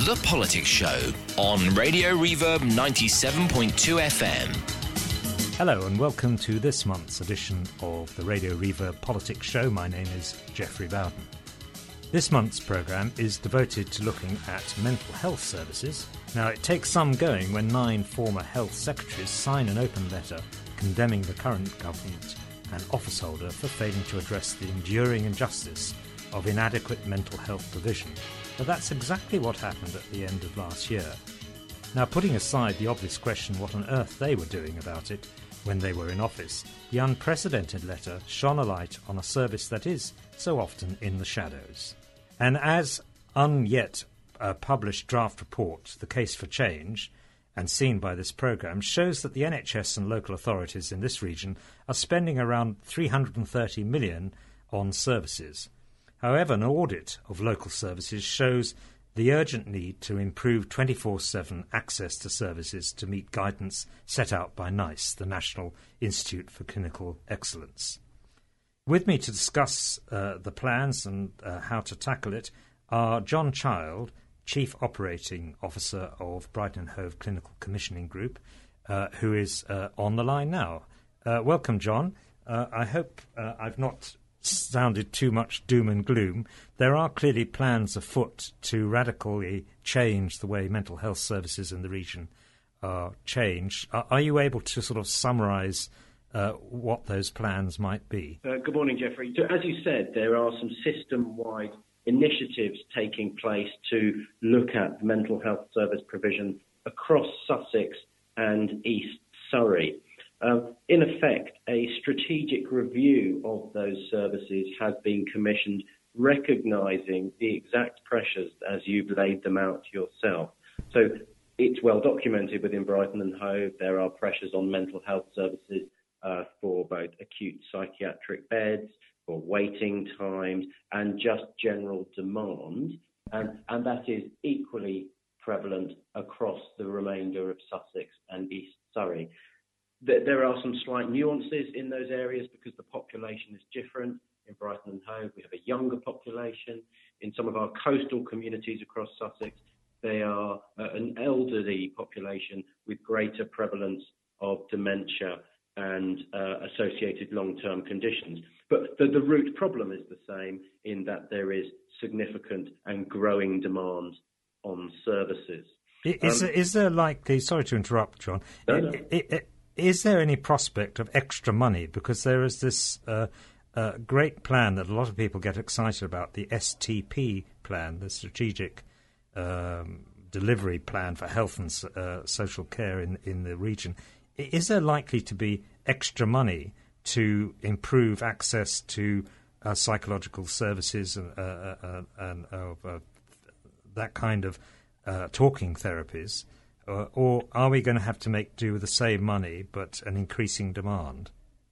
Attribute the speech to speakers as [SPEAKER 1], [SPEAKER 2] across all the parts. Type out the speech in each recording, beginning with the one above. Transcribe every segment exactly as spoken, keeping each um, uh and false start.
[SPEAKER 1] The Politics Show on Radio Reverb ninety-seven point two F M.
[SPEAKER 2] Hello and welcome to this month's edition of the Radio Reverb Politics Show. My name is Geoffrey Bowden. This month's programme is devoted to looking at mental health services. Now, it takes some going when nine former health secretaries sign an open letter condemning the current government and officeholder for failing to address the enduring injustice of inadequate mental health provision. But that's exactly what happened at the end of last year. Now, putting aside the obvious question what on earth they were doing about it when they were in office, the unprecedented letter shone a light on a service that is so often in the shadows. And as unyet uh, published draft report, The Case for Change, and seen by this programme, shows that the N H S and local authorities in this region are spending around three hundred thirty million pounds on services. However, an audit of local services shows the urgent need to improve twenty-four seven access to services to meet guidance set out by NICE, the National Institute for Clinical Excellence. With me to discuss uh, the plans and uh, how to tackle it are John Child, Chief Operating Officer of Brighton and Hove Clinical Commissioning Group, uh, who is uh, on the line now. Uh, welcome, John. Uh, I hope uh, I've not sounded too much doom and gloom. There are clearly plans afoot to radically change the way mental health services in the region are changed. Are, are you able to sort of summarise uh, what those plans might be?
[SPEAKER 3] Uh, good morning, Geoffrey. So, as you said, there are some system-wide initiatives taking place to look at mental health service provision across Sussex and East Surrey. Uh, in effect, a strategic review of those services has been commissioned, recognising the exact pressures as you've laid them out yourself. So it's well documented within Brighton and Hove. There are pressures on mental health services uh, for both acute psychiatric beds, for waiting times, and just general demand. And, and that is equally prevalent across the remainder of Sussex and East Surrey. There are some slight nuances in those areas because the population is different. In Brighton and Hove, we have a younger population. In some of our coastal communities across Sussex, they are uh, an elderly population with greater prevalence of dementia and uh, associated long-term conditions. But the, the root problem is the same in that there is significant and growing demand on services.
[SPEAKER 2] Is, um, is there likely, sorry to interrupt, John,
[SPEAKER 3] no, no.
[SPEAKER 2] It, it, it, Is there any prospect of extra money? Because there is this uh, uh, great plan that a lot of people get excited about, the S T P plan, the Strategic um, Delivery Plan for Health and uh, Social Care in, in the region. Is there likely to be extra money to improve access to uh, psychological services and, uh, uh, and uh, uh, that kind of uh, talking therapies? Uh, or are we going to have to make do with the same money but an increasing demand?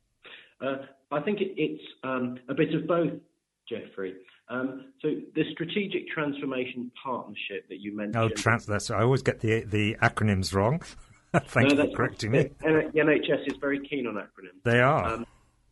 [SPEAKER 3] Uh, I think it, it's um, a bit of both, Geoffrey. Um, so the Strategic Transformation Partnership that you mentioned...
[SPEAKER 2] Oh, trans- that's, I always get the the acronyms wrong. Thank
[SPEAKER 3] no,
[SPEAKER 2] you for correcting me.
[SPEAKER 3] The N H S is very keen on acronyms.
[SPEAKER 2] They are.
[SPEAKER 3] Um,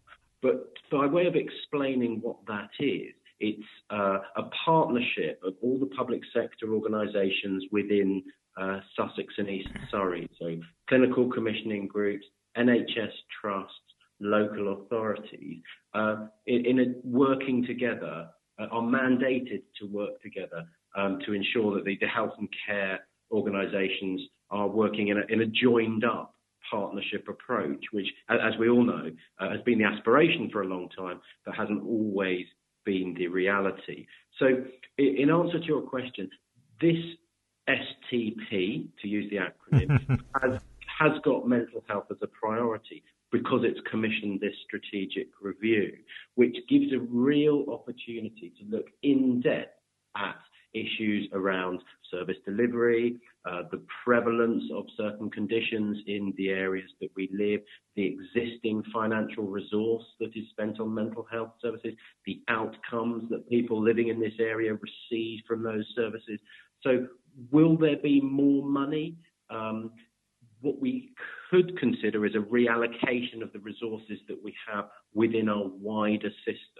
[SPEAKER 3] but by way of explaining what that is, it's uh, a partnership of all the public sector organisations within Uh, Sussex and East Surrey, so clinical commissioning groups, N H S trusts, local authorities, uh, in, in a working together, uh, are mandated to work together um, to ensure that the, the health and care organisations are working in a, in a joined-up partnership approach, which, as we all know, uh, has been the aspiration for a long time, but hasn't always been the reality. So, in, in answer to your question, this S T P, to use the acronym, has, has got mental health as a priority because it's commissioned this strategic review, which gives a real opportunity to look in depth at issues around service delivery, uh, the prevalence of certain conditions in the areas that we live, the existing financial resource that is spent on mental health services, the outcomes that people living in this area receive from those services. So will there be more money? Um, what we could consider is a reallocation of the resources that we have within our wider system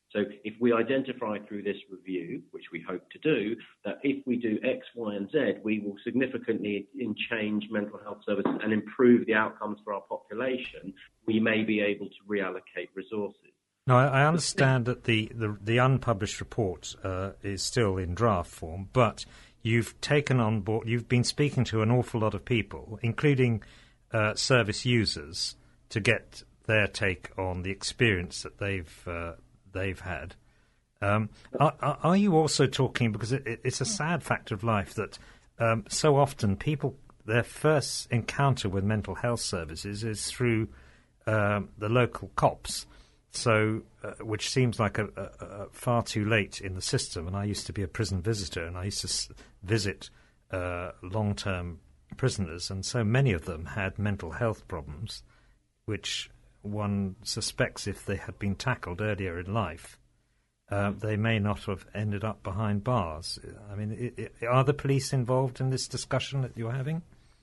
[SPEAKER 3] So if we identify through this review, which we hope to do, that if we do X, Y, and Z, we will significantly in change mental health services and improve the outcomes for our population, we may be able to reallocate resources.
[SPEAKER 2] Now, I understand that the, the, the unpublished report uh, is still in draft form, but you've taken on board, you've been speaking to an awful lot of people, including uh, service users, to get their take on the experience that they've uh, they've had. Um, are, are you also talking, because it, it's a sad fact of life that um, so often people, their first encounter with mental health services is through um, the local cops, so uh, which seems like a, a, a far too late in the system. And I used to be a prison visitor, and I used to s- visit uh, long-term prisoners, and so many of them had mental health problems, which one suspects if they had been tackled earlier in life, uh, they may not have ended up behind bars. I mean, it, it, are the police involved in this discussion that you're having?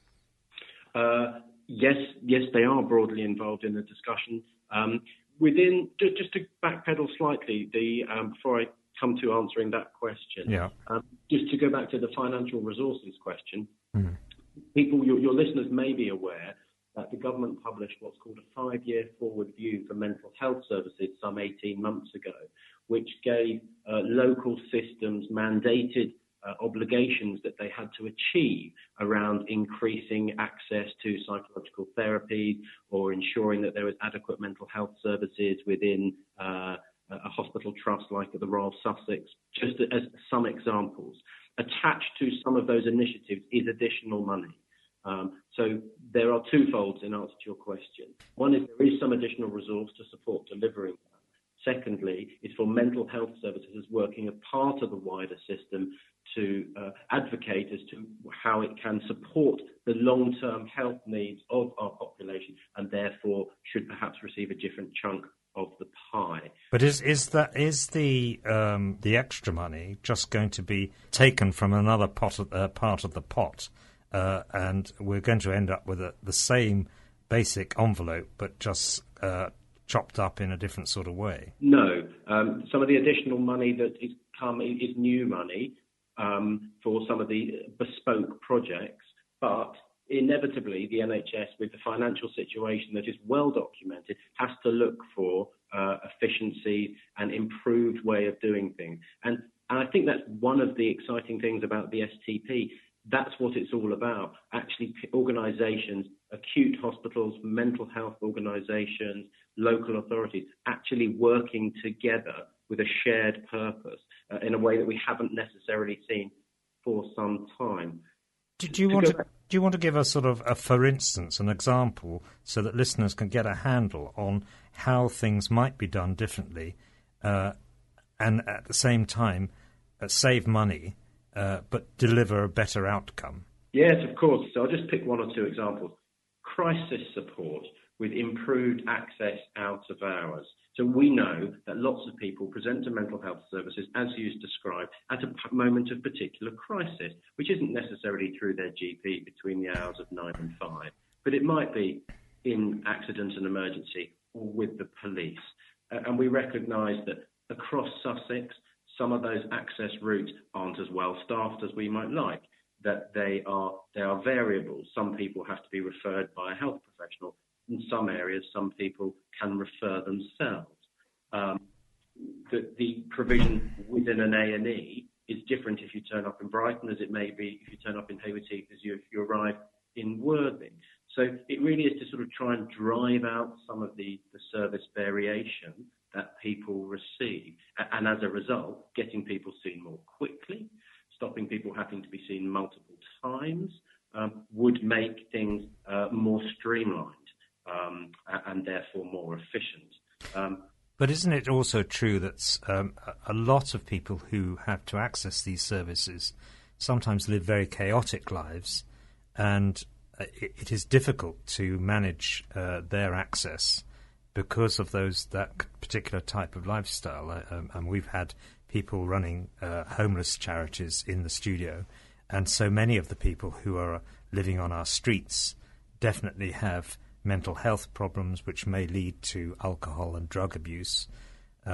[SPEAKER 3] Uh, yes, yes, they are broadly involved in the discussion. Um, within, just, just to backpedal slightly, the um, before I come to answering that question,
[SPEAKER 2] yeah.
[SPEAKER 3] um, just to go back to the financial resources question,
[SPEAKER 2] mm.
[SPEAKER 3] people, your, your listeners may be aware that the government published what's called a five-year forward view for mental health services some eighteen months ago, which gave uh, local systems mandated uh, obligations that they had to achieve around increasing access to psychological therapy or ensuring that there was adequate mental health services within uh, a hospital trust like the Royal Sussex, just as some examples. Attached to some of those initiatives is additional money. Um, so there are two folds in answer to your question. One is there is some additional resource to support delivering that. Secondly, is for mental health services working as part of the wider system to uh, advocate as to how it can support the long-term health needs of our population and therefore should perhaps receive a different chunk of the pie.
[SPEAKER 2] But is is that is the um, the extra money just going to be taken from another pot of, uh, part of the pot? Uh, and we're going to end up with a, the same basic envelope, but just uh, chopped up in a different sort of way?
[SPEAKER 3] No. Um, some of the additional money that is come is new money um, for some of the bespoke projects, but inevitably the N H S, with the financial situation that is well documented, has to look for uh, efficiency and improved way of doing things. And, and I think that's one of the exciting things about the S T P. That's what it's all about. Actually, organisations, acute hospitals, mental health organisations, local authorities, actually working together with a shared purpose uh, in a way that we haven't necessarily seen for some time.
[SPEAKER 2] Do, do you
[SPEAKER 3] to
[SPEAKER 2] want to
[SPEAKER 3] back-
[SPEAKER 2] do you want to give us sort of a, for instance, an example so that listeners can get a handle on how things might be done differently, uh, and at the same time uh, save money? Uh, but deliver a better outcome?
[SPEAKER 3] Yes, of course. So I'll just pick one or two examples. Crisis support with improved access out of hours. So we know that lots of people present to mental health services, as you described, at a p- moment of particular crisis, which isn't necessarily through their G P between the hours of nine and five, but it might be in accident and emergency or with the police. Uh, and we recognise that across Sussex, some of those access routes aren't as well staffed as we might like, that they are they are variable. Some people have to be referred by a health professional. In some areas, some people can refer themselves. Um, the, the provision within an A and E is different if you turn up in Brighton as it may be if you turn up in Hayward Heath as you, if you arrive in Worthing. So it really is to sort of try and drive out some of the, the service variation that people receive, and as a result, getting people seen more quickly, stopping people having to be seen multiple times, um, would make things uh, more streamlined um, and therefore more efficient. Um,
[SPEAKER 2] but isn't it also true that um, a lot of people who have to access these services sometimes live very chaotic lives, and it, it is difficult to manage uh, their access because of those that particular type of lifestyle? Uh, um, and we've had people running uh, homeless charities in the studio, and so many of the people who are living on our streets definitely have mental health problems which may lead to alcohol and drug abuse. Um,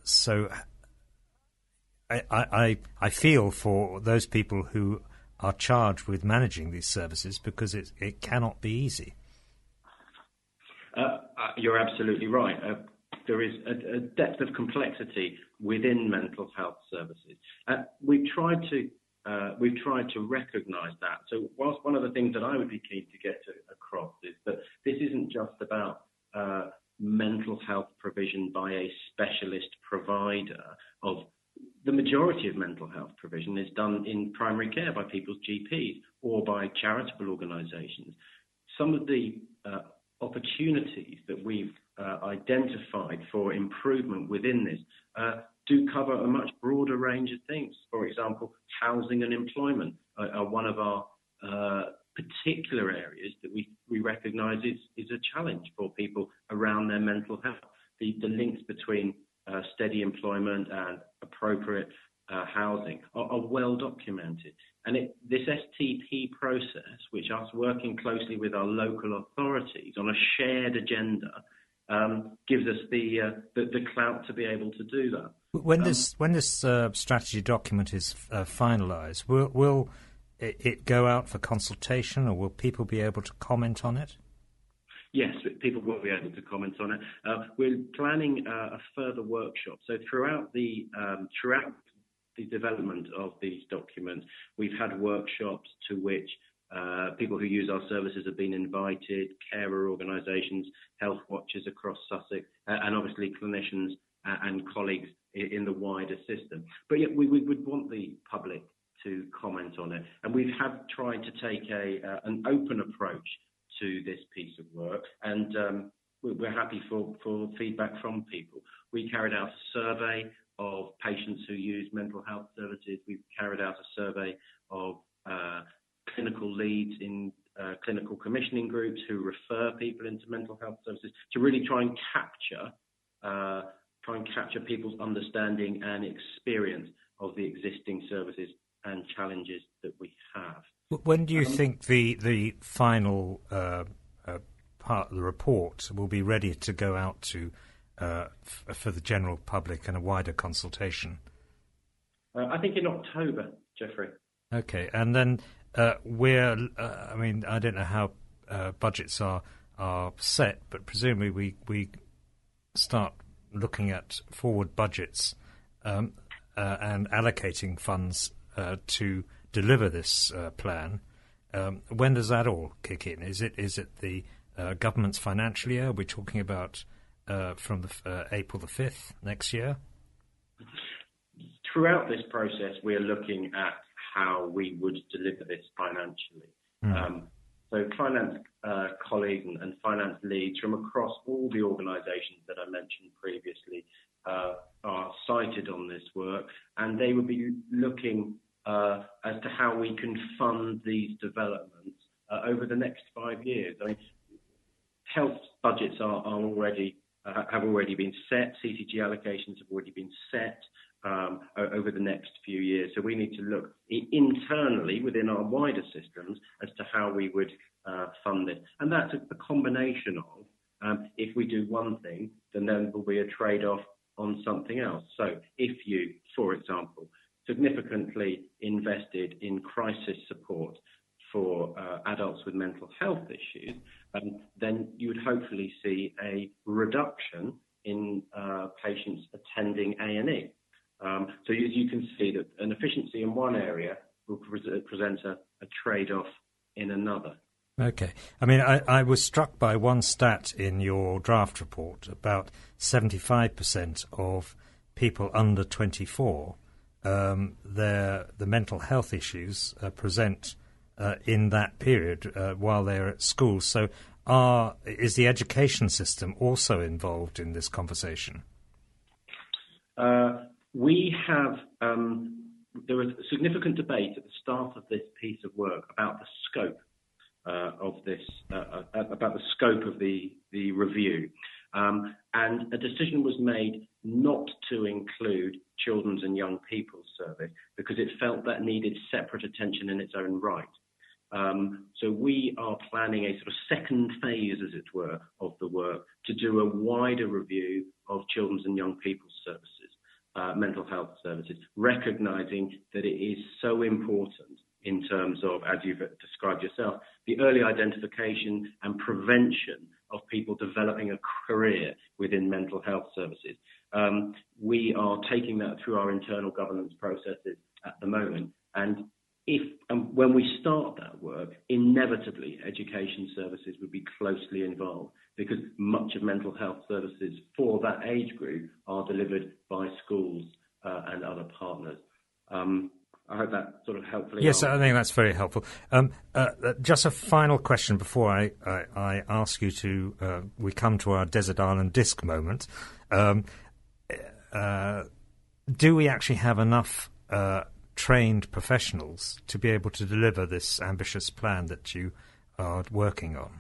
[SPEAKER 2] so I, I, I feel for those people who are charged with managing these services, because it, it cannot be easy.
[SPEAKER 3] Uh, uh, you're absolutely right. Uh, there is a, a depth of complexity within mental health services. Uh, we've tried to uh, we've tried to recognise that. So, whilst one of the things that I would be keen to get to, across is that this isn't just about uh, mental health provision by a specialist provider. Of the majority of mental health provision is done in primary care by people's G Ps or by charitable organisations. Some of the uh, opportunities that we've uh, identified for improvement within this uh, do cover a much broader range of things. For example, housing and employment are, are one of our uh, particular areas that we, we recognise is, is a challenge for people around their mental health. The, the links between uh, steady employment and appropriate uh, housing are, are well documented. And it, this S T P process, which us working closely with our local authorities on a shared agenda, um, gives us the, uh, the the clout to be able to do that.
[SPEAKER 2] When
[SPEAKER 3] um,
[SPEAKER 2] this when this uh, strategy document is uh, finalised, will will it, it go out for consultation, or will people be able to comment on it?
[SPEAKER 3] Yes, people will be able to comment on it. Uh, we're planning uh, a further workshop. So throughout the um, throughout the development of these documents, we've had workshops to which uh, people who use our services have been invited, carer organisations, health watchers across Sussex, uh, and obviously clinicians uh, and colleagues in, in the wider system. But yet we, we would want the public to comment on it. And we have tried to take a uh, an open approach to this piece of work, and um, we're happy for, for feedback from people. We carried out a survey of patients who use mental health services. We've carried out a survey of uh, clinical leads in uh, clinical commissioning groups who refer people into mental health services, to really try and capture uh, try and capture people's understanding and experience of the existing services and challenges that we have.
[SPEAKER 2] When do you
[SPEAKER 3] um,
[SPEAKER 2] think the the final uh, uh, part of the report will be ready to go out to uh, f- for the general public and a wider consultation?
[SPEAKER 3] Uh, I think in October, Jeffrey.
[SPEAKER 2] Okay, and then uh, we're. Uh, I mean, I don't know how uh, budgets are are set, but presumably we we start looking at forward budgets um, uh, and allocating funds uh, to deliver this uh, plan. Um, when does that all kick in? Is it is it the uh, government's financial year? We're talking about uh, from the uh, April the fifth next year.
[SPEAKER 3] Throughout this process, we are looking at how we would deliver this financially. Mm. Um, so finance uh, colleagues and, and finance leads from across all the organisations that I mentioned previously uh, are cited on this work, and they would be looking uh, as to how we can fund these developments uh, over the next five years. I mean, health budgets are, are already uh, have already been set. C C G allocations have already been set um, over the next few years. So we need to look internally within our wider systems as to how we would uh, fund it. And that's a, a combination of, um, if we do one thing, then there will be a trade-off on something else. So if you, for example, significantly invested in crisis support for uh, adults with mental health issues, um, then you would hopefully see a reduction in uh, patients attending A and E. Um, so as you can see, that an efficiency in one area will pre- present a, a trade-off in another.
[SPEAKER 2] Okay. I mean, I, I was struck by one stat in your draft report. About seventy-five percent of people under twenty-four, um, their the mental health issues uh, present uh, in that period uh, while they're at school. So are, is the education system also involved in this conversation?
[SPEAKER 3] Uh, we have, um, there was significant debate at the start of this piece of work about the scope uh, of this, uh, uh, about the scope of the, the review. Um, and a decision was made not to include Children's and Young People's Service because it felt that needed separate attention in its own right. Um, so we are planning a sort of second phase, as it were, of the work to do a wider review of Children's and Young People's Services. uh, mental health services, recognising that it is so important in terms of, as you've described yourself, the early identification and prevention of people developing a career within mental health services. Um, we are taking that through our internal governance processes at the moment. And if and when we start that work, inevitably education services would be closely involved, because much of mental health services for that age group are delivered by schools uh, and other partners. Um, I hope that sort of helpfully
[SPEAKER 2] Yes,
[SPEAKER 3] answers.
[SPEAKER 2] I think that's very helpful. Um, uh, just a final question before I, I, I ask you to, uh, we come to our Desert Island Disc moment. Um, uh, do we actually have enough uh, trained professionals to be able to deliver this ambitious plan that you are working on?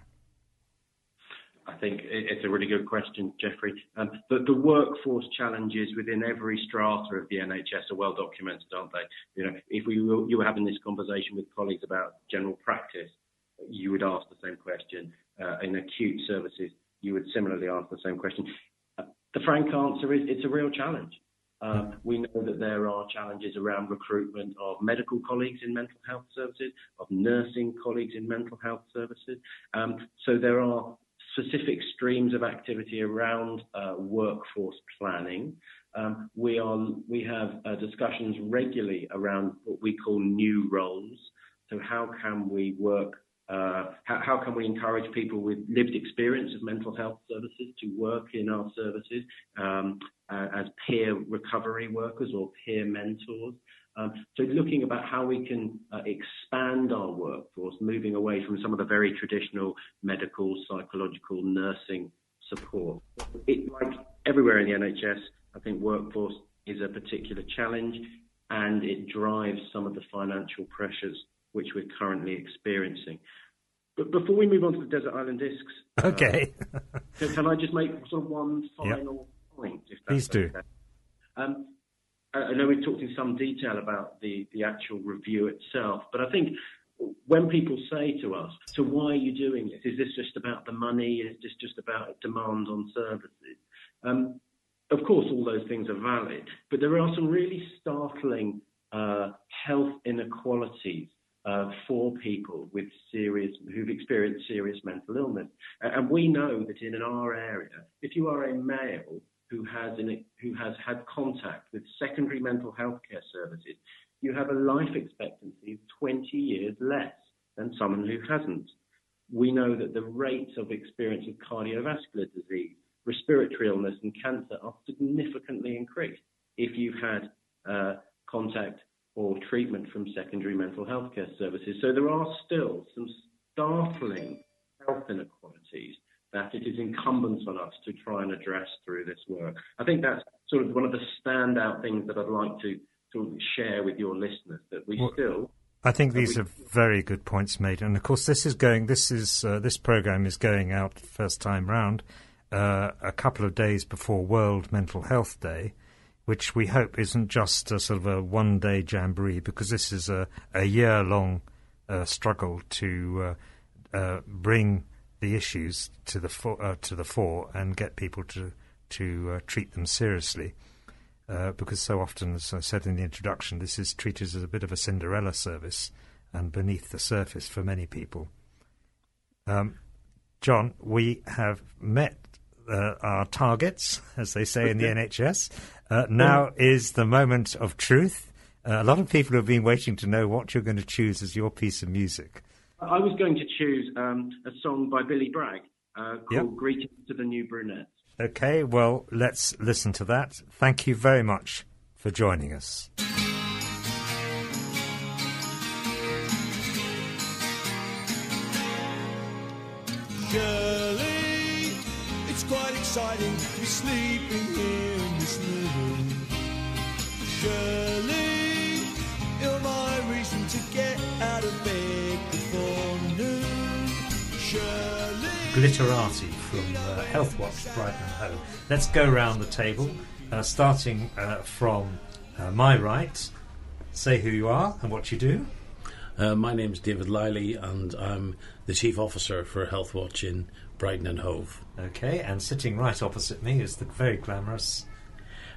[SPEAKER 3] I think it's a really good question, Jeffrey. Um, the, the workforce challenges within every strata of the N H S are well documented, aren't they? You know, if we were, you were having this conversation with colleagues about general practice, you would ask the same question. Uh, in acute services, you would similarly ask the same question. Uh, the frank answer is it's a real challenge. Um, we know that there are challenges around recruitment of medical colleagues in mental health services, of nursing colleagues in mental health services. Um, so there are specific streams of activity around uh, workforce planning. Um, we are we have uh, discussions regularly around what we call new roles. So how can we work? Uh, how, how can we encourage people with lived experience of mental health services to work in our services um, uh, as peer recovery workers or peer mentors? Um, so looking about how we can uh, expand our workforce, moving away from some of the very traditional medical, psychological, nursing support. It, like everywhere in the N H S, I think workforce is a particular challenge, and it drives some of the financial pressures which we're currently experiencing. But before we move on to the Desert Island Discs,
[SPEAKER 2] okay,
[SPEAKER 3] uh, can, can I just make sort of one final yep. point? If that's
[SPEAKER 2] Please do.
[SPEAKER 3] Okay? Um, I know we've talked in some detail about the, the actual review itself, but I think when people say to us, so why are you doing this? Is this just about the money? Is this just about demand on services? Um, of course, all those things are valid, but there are some really startling uh, health inequalities uh, for people with serious, who've experienced serious mental illness. And we know that in our area, if you are a male who has in it, who has had contact with secondary mental health care services, you have a life expectancy of twenty years less than someone who hasn't. We know that the rates of experience of cardiovascular disease, respiratory illness and cancer are significantly increased if you've had uh, contact or treatment from secondary mental health care services. So there are still some startling health inequalities that it is incumbent on us to try and address through this work. I think that's sort of one of the standout things that I'd like to, to share with your listeners, that we well, still...
[SPEAKER 2] I think these we, are very good points made. And, of course, this is going. This is uh, this programme is going out first time round uh, a couple of days before World Mental Health Day, which we hope isn't just a sort of a one-day jamboree, because this is a, a year-long uh, struggle to uh, uh, bring the issues to the fore, uh, to the fore and get people to to uh, treat them seriously, uh, because so often, as I said in the introduction, this is treated as a bit of a Cinderella service and beneath the surface for many people. Um, John, we have met uh, our targets, as they say in the N H S. Uh, now is the moment of truth. Uh, a lot of people have been waiting to know what you're going to choose as your piece of music.
[SPEAKER 3] I was going to choose um, a song by Billy Bragg uh, called yep. Greetings to the New Brunette.
[SPEAKER 2] Okay, well, let's listen to that. Thank you very much for joining us.
[SPEAKER 4] Shirley, it's quite exciting to be sleeping here in this living. Shirley, you're my reason to get out of bed before noon. Shirley.
[SPEAKER 2] Glitterati from uh, Healthwatch, Brighton and Hove. Let's go round the table, uh, starting uh, from uh, my right. Say who you are and what you do.
[SPEAKER 5] Uh, my name is David Liley, and I'm the Chief Officer for Healthwatch in Brighton and Hove.
[SPEAKER 2] Okay, and sitting right opposite me is the very glamorous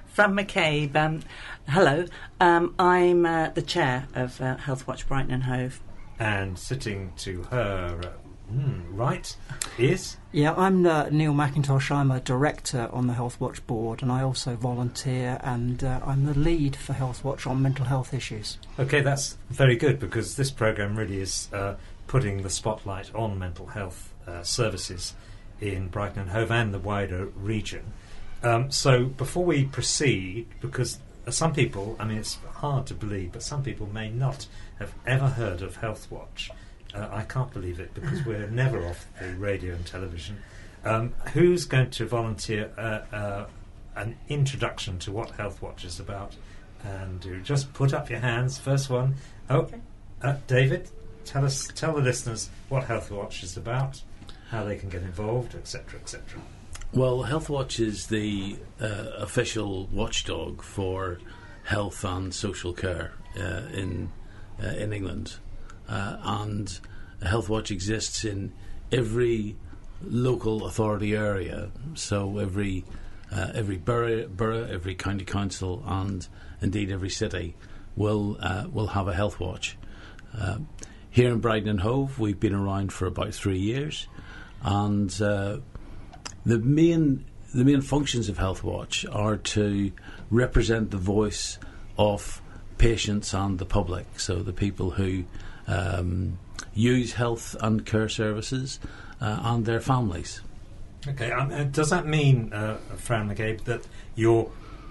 [SPEAKER 6] Fran McCabe. Um, hello. Um, I'm uh, the chair of uh, Healthwatch Brighton and Hove.
[SPEAKER 2] And sitting to her uh, mm, right is...
[SPEAKER 7] Yeah, I'm uh, Neil McIntosh. I'm a director on the Healthwatch board, and I also volunteer, and uh, I'm the lead for Healthwatch on mental health issues.
[SPEAKER 2] OK, that's very good, because this programme really is uh, putting the spotlight on mental health uh, services in Brighton and Hove and the wider region. Um, so before we proceed, because some people, I mean, it's hard to believe, but some people may not have ever heard of Healthwatch. Uh, I can't believe it, because we're never off the radio and television. Um, who's going to volunteer uh, uh, an introduction to what Healthwatch is about? And do just put up your hands. First one. Oh, uh, David, tell us, tell the listeners what Healthwatch is about, how they can get involved, et cetera, et cetera.
[SPEAKER 5] Well, Healthwatch is the uh, official watchdog for health and social care uh, in uh, in England, uh, and Healthwatch exists in every local authority area. So every uh, every borough, borough, every county council, and indeed every city will uh, will have a Healthwatch. Uh, here in Brighton and Hove, we've been around for about three years, and uh, The main the main functions of Healthwatch are to represent the voice of patients and the public, so the people who um, use health and care services uh, and their families.
[SPEAKER 2] Okay, um, uh, does that mean, uh, Fran McCabe, that you're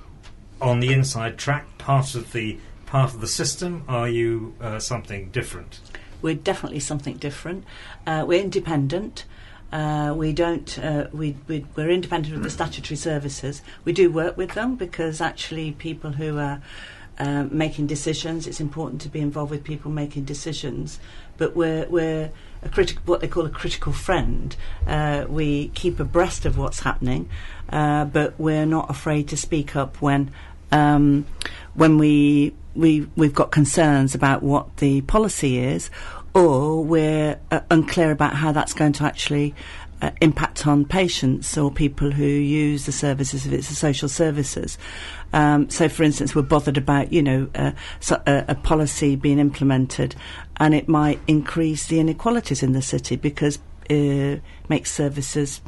[SPEAKER 2] on the inside track, part of the part of the system? Are you uh, something different?
[SPEAKER 6] We're definitely something different. Uh, we're independent. Uh, we don't. Uh, we, we we're independent of the statutory services. We do work with them, because actually, people who are uh, making decisions, it's important to be involved with people making decisions. But we're we're a critic, what they call a critical friend. Uh, we keep abreast of what's happening, uh, but we're not afraid to speak up when um, when we we we've got concerns about what the policy is, or we're uh, unclear about how that's going to actually uh, impact on patients or people who use the services if it's the social services. Um, so, for instance, we're bothered about, you know, uh, so, uh, a policy being implemented, and it might increase the inequalities in the city because it makes services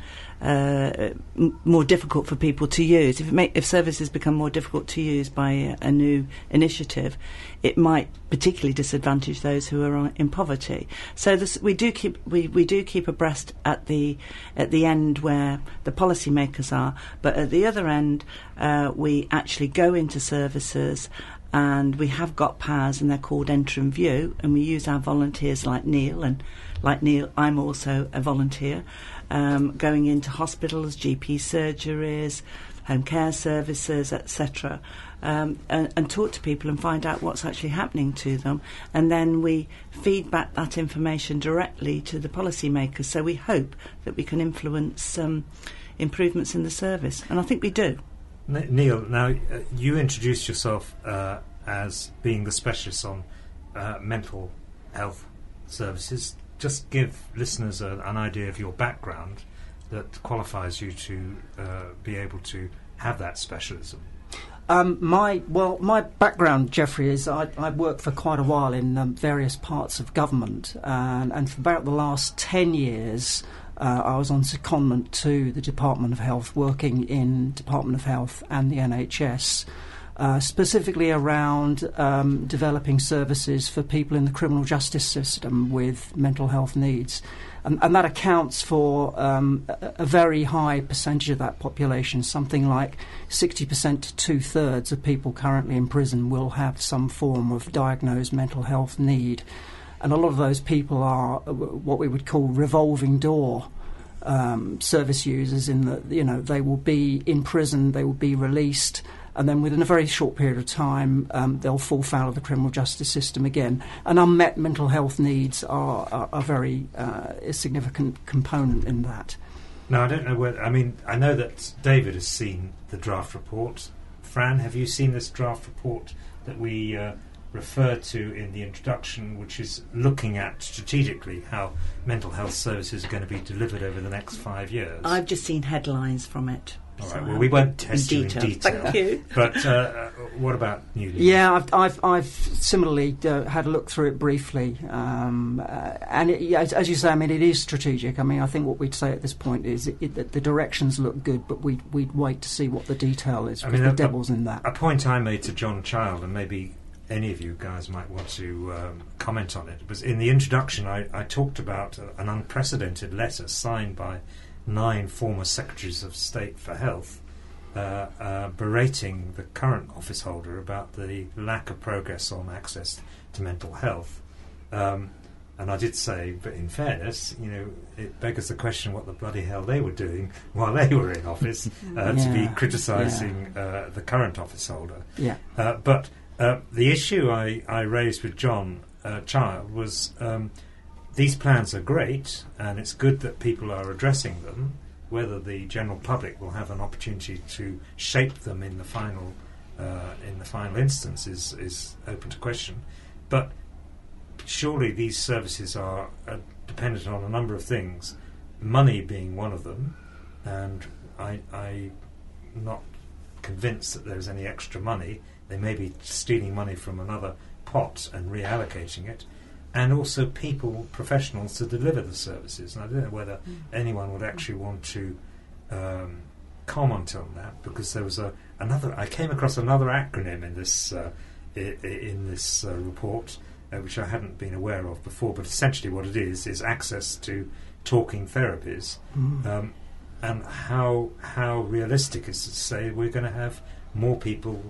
[SPEAKER 6] Uh, m- more difficult for people to use. If it make, if services become more difficult to use by a, a new initiative, it might particularly disadvantage those who are on, in poverty. So this, we do keep we, we do keep abreast at the at the end where the policymakers are, but at the other end, uh, we actually go into services. And we have got powers, and they're called Enter and View, and we use our volunteers like Neil, and like Neil, I'm also a volunteer, um, going into hospitals, G P surgeries, home care services, et cetera, um, and, and talk to people and find out what's actually happening to them, and then we feed back that information directly to the policymakers. So we hope that we can influence um, improvements in the service, and I think we do.
[SPEAKER 2] Neil, now uh, you introduced yourself uh, as being the specialist on uh, mental health services. Just give listeners a, an idea of your background that qualifies you to uh, be able to have that specialism.
[SPEAKER 7] Um, my well, my background, Jeffrey, is I, I worked for quite a while in um, various parts of government, and, and for about the last ten years. Uh, I was on secondment to the Department of Health, working in Department of Health and the N H S, uh, specifically around um, developing services for people in the criminal justice system with mental health needs. And, and that accounts for um, a, a very high percentage of that population. Something like sixty percent to two-thirds of people currently in prison will have some form of diagnosed mental health need. And a lot of those people are what we would call revolving door um, service users, in that, you know, they will be in prison, they will be released, and then within a very short period of time um, they'll fall foul of the criminal justice system again. And unmet mental health needs are, are, are very uh, a significant component in that.
[SPEAKER 2] Now, I don't know whether, I mean, I know that David has seen the draft report. Fran, have you seen this draft report that we Uh, refer to in the introduction, which is looking at strategically how mental health services are going to be delivered over the next five years?
[SPEAKER 6] I've just seen headlines from it.
[SPEAKER 2] All
[SPEAKER 6] So
[SPEAKER 2] right. Well,
[SPEAKER 6] I'll
[SPEAKER 2] we won't
[SPEAKER 6] be
[SPEAKER 2] test you in
[SPEAKER 6] detailed.
[SPEAKER 2] detail.
[SPEAKER 6] Thank you.
[SPEAKER 2] But uh, what about New Leaf?
[SPEAKER 7] Yeah, I've, I've, I've similarly uh, had a look through it briefly, um, uh, and it, yeah, as, as you say, I mean, it is strategic. I mean, I think what we'd say at this point is it, it, that the directions look good, but we'd, we'd wait to see what the detail is,
[SPEAKER 2] I
[SPEAKER 7] because
[SPEAKER 2] mean,
[SPEAKER 7] the
[SPEAKER 2] a-
[SPEAKER 7] devil's in that.
[SPEAKER 2] A point I made to John Child, and maybe any of you guys might want to um, comment on it, was in the introduction I, I talked about uh, an unprecedented letter signed by nine former Secretaries of State for Health uh, uh, berating the current office holder about the lack of progress on access to mental health. Um, and I did say, but in fairness, you know, it beggars the question what the bloody hell they were doing while they were in office uh, to be
[SPEAKER 7] Yeah,
[SPEAKER 2] criticising uh, the current office holder.
[SPEAKER 7] Yeah.
[SPEAKER 2] Uh, but uh, the issue I, I raised with John uh, Child was um, these plans are great, and it's good that people are addressing them. Whether the general public will have an opportunity to shape them in the final uh, in the final instance is, is open to question. But surely these services are uh, dependent on a number of things, money being one of them, and I, I'm not convinced that there's any extra money. They may be stealing money from another pot and reallocating it, and also people, professionals, to deliver the services. And I don't know whether mm. anyone would actually want to um, comment on that, because there was a another. I came across another acronym in this uh, I- in this uh, report, uh, which I hadn't been aware of before. But essentially, what it is is access to talking therapies, mm. um, and how how realistic is it to say we're going to have more people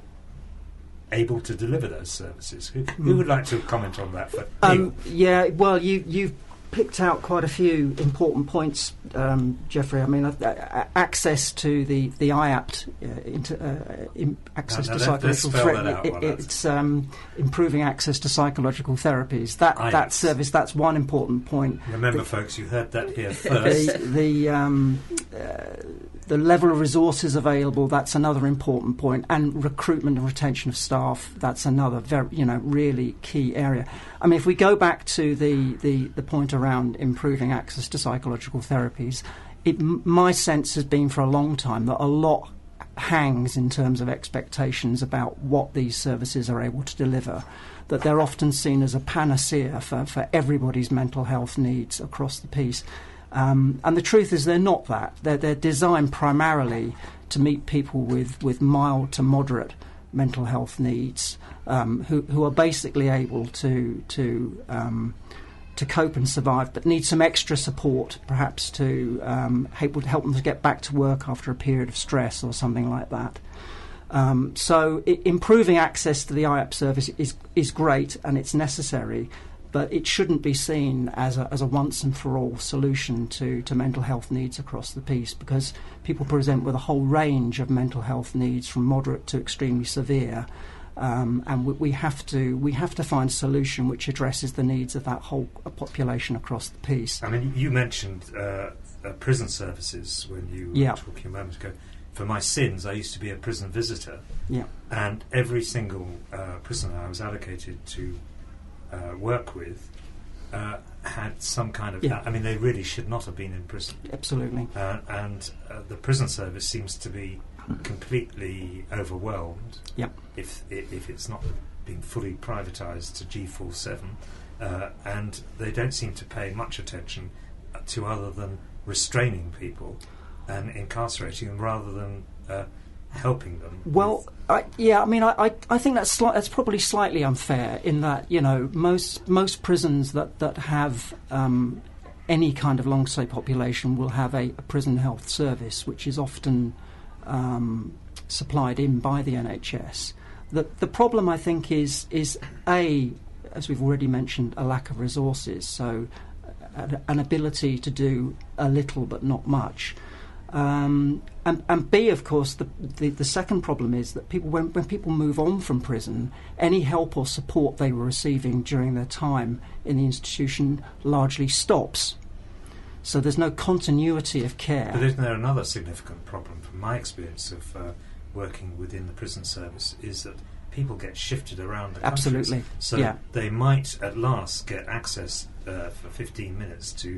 [SPEAKER 2] able to deliver those services? Who, who would like to comment on that? For
[SPEAKER 7] um, yeah, well, you, you've picked out quite a few important points, um, Jeffrey. I mean, uh, access to the, the I A P T, uh, into, uh, in, access
[SPEAKER 2] no, no,
[SPEAKER 7] to psychological
[SPEAKER 2] therapies.
[SPEAKER 7] it, it, it's um, improving access to psychological therapies. That I A P T. That service, that's one important point.
[SPEAKER 2] Remember, the, folks, you heard that here first.
[SPEAKER 7] The, the um, uh, The level of resources available, that's another important point, and recruitment and retention of staff, that's another very, you know, really key area. I mean, if we go back to the, the, the point around improving access to psychological therapies, it, m- my sense has been for a long time that a lot hangs in terms of expectations about what these services are able to deliver, that they're often seen as a panacea for, for everybody's mental health needs across the piece. Um, and the truth is they're not that. They're, they're designed primarily to meet people with, with mild to moderate mental health needs, um, who, who are basically able to to um, to cope and survive, but need some extra support, perhaps to um, help, help them to get back to work after a period of stress or something like that. Um, so I- improving access to the I A P service is is great, and it's necessary. But it shouldn't be seen as a, as a once-and-for-all solution to, to mental health needs across the piece, because people present with a whole range of mental health needs, from moderate to extremely severe, um, and we, we have to we have to find a solution which addresses the needs of that whole population across the piece.
[SPEAKER 2] I mean, you mentioned uh, uh, prison services when you
[SPEAKER 7] yeah.
[SPEAKER 2] were talking a moment ago. For my sins, I used to be a prison visitor,
[SPEAKER 7] yeah.
[SPEAKER 2] and every single uh, prisoner I was allocated to Uh, work with uh, had some kind of...
[SPEAKER 7] Yeah.
[SPEAKER 2] I mean, they really should not have been in prison.
[SPEAKER 7] Absolutely.
[SPEAKER 2] Uh, and uh, the prison service seems to be completely overwhelmed.
[SPEAKER 7] Yeah.
[SPEAKER 2] If, if if it's not being fully privatised to G forty-seven, uh, and they don't seem to pay much attention to other than restraining people and incarcerating them rather than uh, helping them.
[SPEAKER 7] Well, I, yeah, I mean, I, I, I think that's sli- that's probably slightly unfair in that, you know, most most prisons that that have um, any kind of long stay population will have a, a prison health service, which is often um, supplied in by the N H S. The the problem, I think, is is a, as we've already mentioned, a lack of resources. So, uh, an ability to do a little but not much. Um, and, and B, of course, the, the the second problem is that people, when, when people move on from prison, any help or support they were receiving during their time in the institution largely stops. So there's no continuity of care.
[SPEAKER 2] But isn't there another significant problem, from my experience of uh, working within the prison service, is that people get shifted around the country.
[SPEAKER 7] Absolutely.
[SPEAKER 2] So
[SPEAKER 7] yeah.
[SPEAKER 2] they might at last get access uh, for fifteen minutes to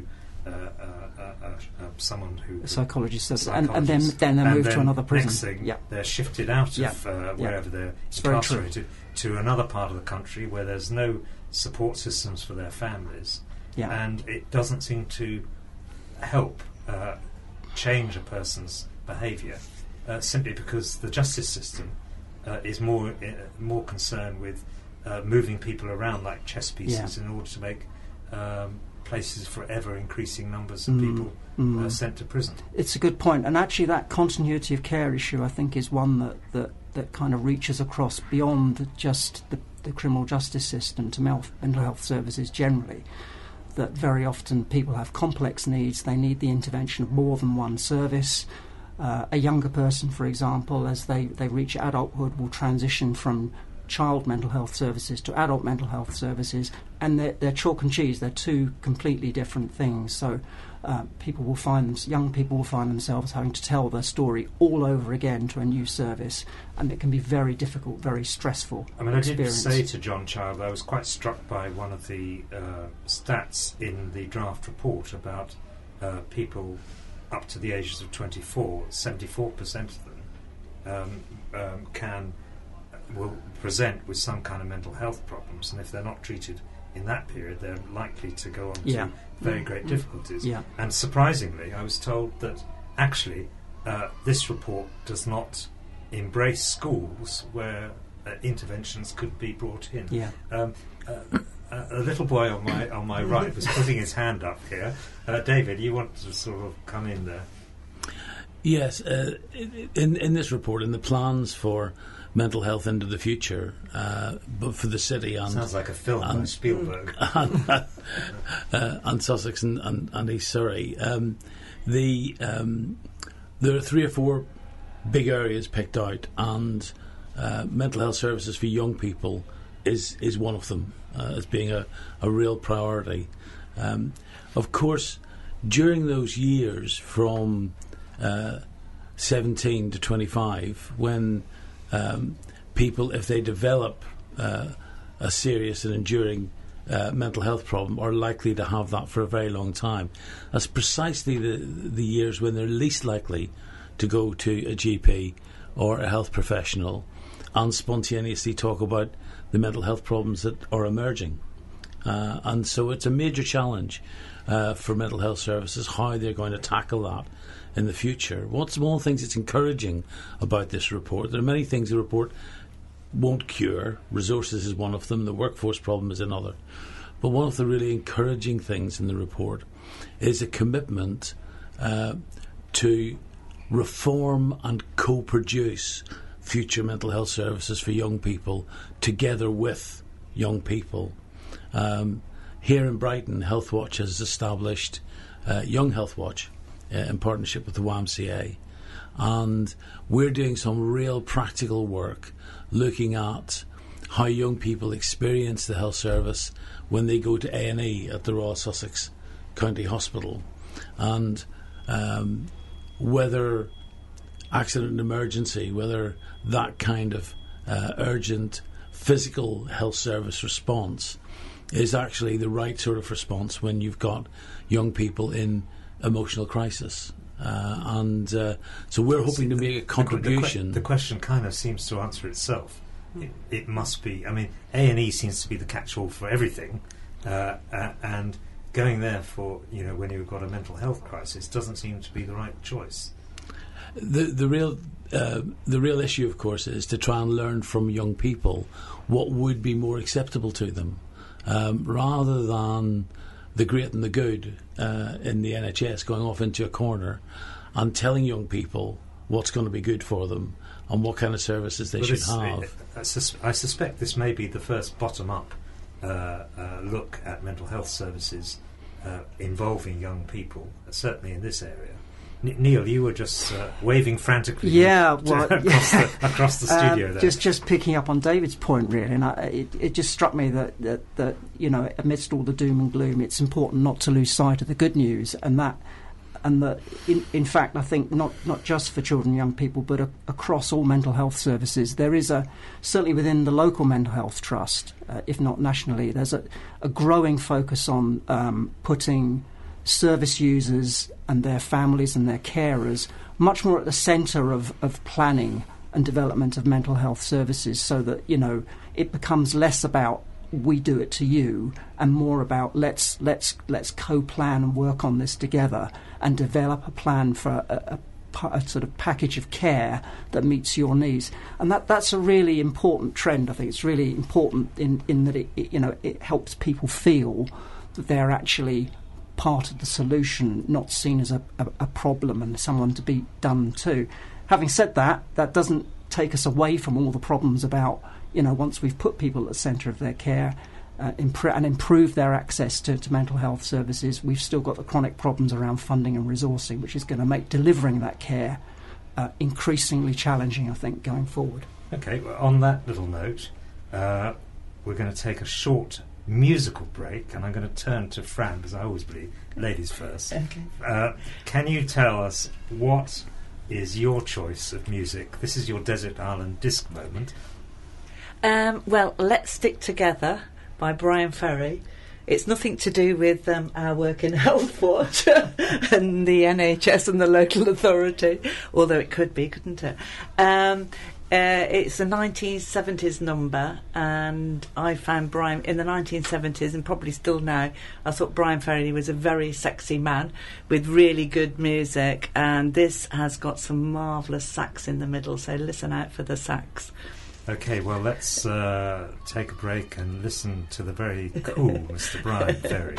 [SPEAKER 2] uh, uh, uh, uh, uh, someone who
[SPEAKER 7] a psychologist does,
[SPEAKER 2] a
[SPEAKER 7] and, and then
[SPEAKER 2] psychologist.
[SPEAKER 7] then they're
[SPEAKER 2] And
[SPEAKER 7] moved
[SPEAKER 2] then
[SPEAKER 7] to another prison.
[SPEAKER 2] Next thing,
[SPEAKER 7] yeah.
[SPEAKER 2] they're shifted out
[SPEAKER 7] Yeah.
[SPEAKER 2] of uh,
[SPEAKER 7] Yeah.
[SPEAKER 2] wherever they're
[SPEAKER 7] It's very true.
[SPEAKER 2] incarcerated to another part of the country where there's no support systems for their families,
[SPEAKER 7] Yeah.
[SPEAKER 2] and it doesn't seem to help uh, change a person's behaviour uh, simply because the justice system uh, is more uh, more concerned with uh, moving people around like chess pieces
[SPEAKER 7] Yeah.
[SPEAKER 2] in order to make um, places for ever increasing numbers of
[SPEAKER 7] Mm,
[SPEAKER 2] people
[SPEAKER 7] mm.
[SPEAKER 2] uh, sent to prison.
[SPEAKER 7] It's a good point, and actually that continuity of care issue, I think, is one that, that, that kind of reaches across beyond just the, the criminal justice system to mel- mental health services generally. That very often people have complex needs, they need the intervention of more than one service. Uh, a younger person, for example, as they, they reach adulthood, will transition from child mental health services to adult mental health services, and they're, they're chalk and cheese, they're two completely different things. So uh, people will find them, young people will find themselves having to tell their story all over again to a new service, and it can be very difficult, very stressful
[SPEAKER 2] I mean, I did
[SPEAKER 7] experience.
[SPEAKER 2] say to John Child, I was quite struck by one of the uh, stats in the draft report about uh, people up to the ages of twenty-four. seventy-four percent of them um, um, can will present with some kind of mental health problems, and if they're not treated in that period, they're likely to go on
[SPEAKER 7] Yeah.
[SPEAKER 2] to very great difficulties.
[SPEAKER 7] Yeah.
[SPEAKER 2] And surprisingly, I was told that actually uh, this report does not embrace schools where uh, interventions could be brought in.
[SPEAKER 7] Yeah.
[SPEAKER 2] Um, uh, a a little boy on my on my right was putting his hand up here. Uh, David, you want to sort of come in there?
[SPEAKER 5] Yes, uh, in in this report, in the plans for mental health into the future, uh, but for the city and
[SPEAKER 2] Sounds like a film by
[SPEAKER 5] and-
[SPEAKER 2] Spielberg.
[SPEAKER 5] and, uh, and Sussex and, and, and East Surrey, um, the um, there are three or four big areas picked out, and uh, mental health services for young people is is one of them uh, as being a, a real priority. Um, of course, during those years from uh, seventeen to twenty-five, when um, people, if they develop uh, a serious and enduring uh, mental health problem, are likely to have that for a very long time, that's precisely the the years when they're least likely to go to a G P or a health professional and spontaneously talk about the mental health problems that are emerging. Uh, and so it's a major challenge uh, for mental health services, how they're going to tackle that in the future. What's one of the things that's encouraging about this report? There are many things the report won't cure. Resources is one of them. The workforce problem is another. But one of the really encouraging things in the report is a commitment uh, to reform and co-produce future mental health services for young people together with young people. Um, here in Brighton, Healthwatch has established uh, Young Healthwatch uh, in partnership with the Y M C A, and we're doing some real practical work looking at how young people experience the health service when they go to A and E at the Royal Sussex County Hospital, and um, whether accident and emergency, whether that kind of uh, urgent physical health service response is actually the right sort of response when you've got young people in emotional crisis. Uh, and uh, so we're hoping to make a contribution.
[SPEAKER 2] The, que- the question kind of seems to answer itself. It, it must be. I mean, A and E seems to be the catch-all for everything, uh, uh, and going there for, you know, when you've got a mental health crisis doesn't seem to be the right choice.
[SPEAKER 5] The the real uh, the real issue, of course, is to try and learn from young people what would be more acceptable to them, um, rather than the great and the good uh, in the N H S going off into a corner and telling young people what's going to be good for them and what kind of services they
[SPEAKER 2] But
[SPEAKER 5] should
[SPEAKER 2] this-
[SPEAKER 5] have.
[SPEAKER 2] I, sus- I suspect this may be the first bottom-up uh, uh, look at mental health services uh, involving young people, certainly in this area. N- Neil, you were just uh, waving frantically
[SPEAKER 7] Yeah,
[SPEAKER 2] to-
[SPEAKER 7] well,
[SPEAKER 2] across, the, across the studio
[SPEAKER 7] Um,
[SPEAKER 2] there.
[SPEAKER 7] just just picking up on David's point, really, and I, it, it just struck me that, that, that you know, amidst all the doom and gloom, it's important not to lose sight of the good news, and that, and that, in, in fact, I think not not just for children and young people, but a, across all mental health services, there is a certainly within the local mental health trust, uh, if not nationally, there's a, a growing focus on um, putting service users and their families and their carers much more at the centre of, of planning and development of mental health services, so that, you know, it becomes less about we do it to you and more about let's let's let's co-plan and work on this together and develop a plan for a, a, a sort of package of care that meets your needs. And that that's a really important trend. I think it's really important in, in that it, it you know it helps people feel that they're actually part of the solution, not seen as a, a, a problem and someone to be done to. Having said that, that doesn't take us away from all the problems about, you know, once we've put people at the centre of their care uh, impr- and improved their access to, to mental health services, we've still got the chronic problems around funding and resourcing, which is going to make delivering that care uh, increasingly challenging, I think, going forward.
[SPEAKER 2] Okay, well, on that little note, uh, we're going to take a short musical break, and I'm going to turn to Fran, because I always believe ladies first.
[SPEAKER 6] Okay.
[SPEAKER 2] Uh, can you tell us what is your choice of music? This is your Desert Island Disc moment.
[SPEAKER 6] Um, well, Let's Stick Together by Brian Ferry. It's nothing to do with um, our work in Healthwatch and the N H S and the local authority, although it could be, couldn't it? Um, uh, it's a nineteen seventies number, and I found Brian, in the nineteen seventies, and probably still now, I thought Brian Ferry was a very sexy man with really good music, and this has got some marvellous sax in the middle, so listen out for the sax.
[SPEAKER 2] Okay, well, let's uh, take a break and listen to the very cool Mister Brian Ferry.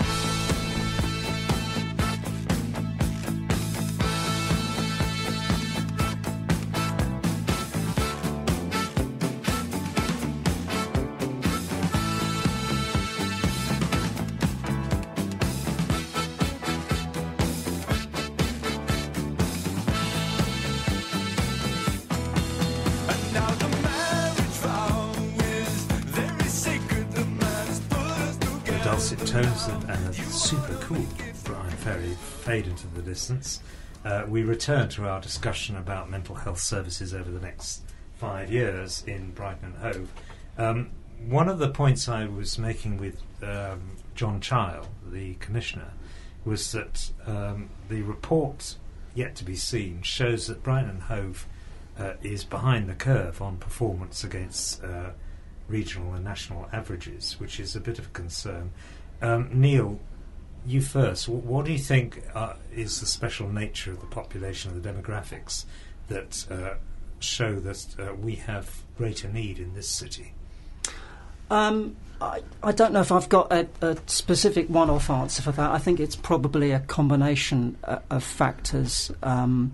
[SPEAKER 2] Tones and, and a super cool Brian Ferry fade into the distance. Uh, we return to our discussion about mental health services over the next five years in Brighton and Hove. Um, one of the points I was making with um, John Chile, the Commissioner, was that um, the report yet to be seen shows that Brighton and Hove uh, is behind the curve on performance against uh, regional and national averages, which is a bit of a concern. Um, Neil, you first. W- what do you think uh, is the special nature of the population, of the demographics, that uh, show that uh, we have greater need in this city?
[SPEAKER 7] Um, I, I don't know if I've got a, a specific one-off answer for that. I think it's probably a combination uh, of factors. Um,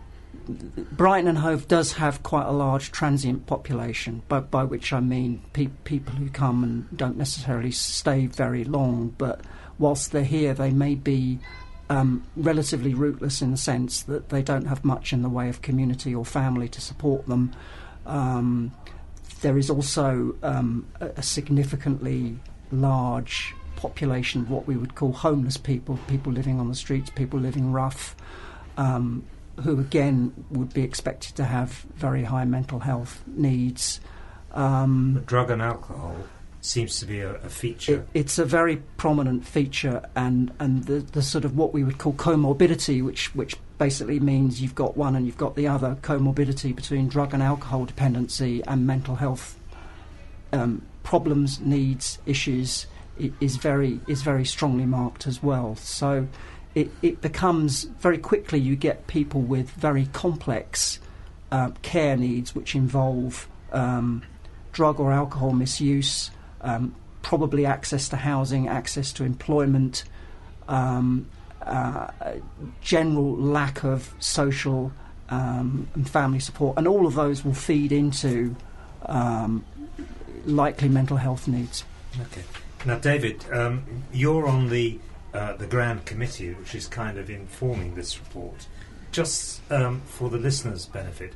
[SPEAKER 7] Brighton and Hove does have quite a large transient population, by, by which I mean pe- people who come and don't necessarily stay very long, but whilst they're here they may be um, relatively rootless in the sense that they don't have much in the way of community or family to support them. Um, there is also um, a, a significantly large population of what we would call homeless people, people living on the streets, people living rough, um, who again would be expected to have very high mental health needs. Um,
[SPEAKER 2] but drug and alcohol seems to be a, a feature.
[SPEAKER 7] It, it's a very prominent feature, and, and the, the sort of what we would call comorbidity, which which basically means you've got one and you've got the other, comorbidity between drug and alcohol dependency and mental health um, problems, needs, issues, is very is very strongly marked as well. So It, it becomes very quickly you get people with very complex uh, care needs which involve um, drug or alcohol misuse, um, probably access to housing, access to employment, um, uh, general lack of social um, and family support, and all of those will feed into um, likely mental health needs.
[SPEAKER 2] Okay. Now, David, um, you're on the Uh, the Grand Committee, which is kind of informing this report. Just um, for the listeners' benefit,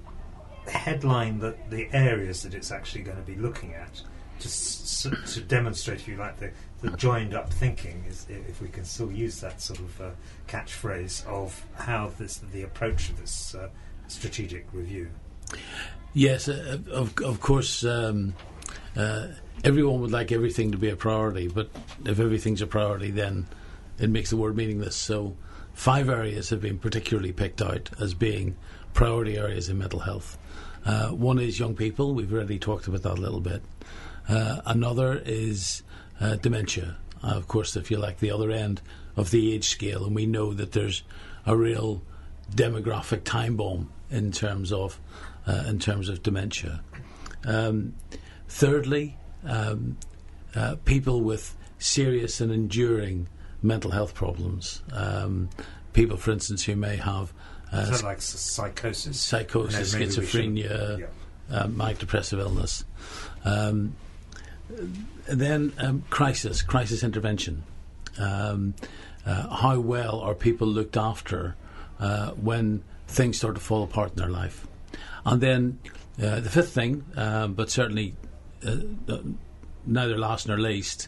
[SPEAKER 2] headline the, the areas that it's actually going to be looking at, to, s- to demonstrate, if you like, the, the joined-up thinking, is, if we can still use that sort of uh, catchphrase, of how this the approach of this uh, strategic review.
[SPEAKER 5] Yes, uh, of, of course. Um, uh, Everyone would like everything to be a priority, but if everything's a priority, then it makes the word meaningless. So five areas have been particularly picked out as being priority areas in mental health. Uh, one is young people. We've already talked about that a little bit. Uh, another is uh, dementia. Uh, of course, if you like, the other end of the age scale, and we know that there's a real demographic time bomb in terms of uh, in terms of dementia. Um, thirdly, um, uh, people with serious and enduring mental health problems. Um, people, for instance, who may have uh,
[SPEAKER 2] Is that like psychosis,
[SPEAKER 5] psychosis, schizophrenia,
[SPEAKER 2] yeah.
[SPEAKER 5] uh, manic depressive illness. Um, then um, crisis, crisis intervention. Um, uh, how well are people looked after uh, when things start to fall apart in their life? And then uh, the fifth thing, um, but certainly uh, neither last nor least,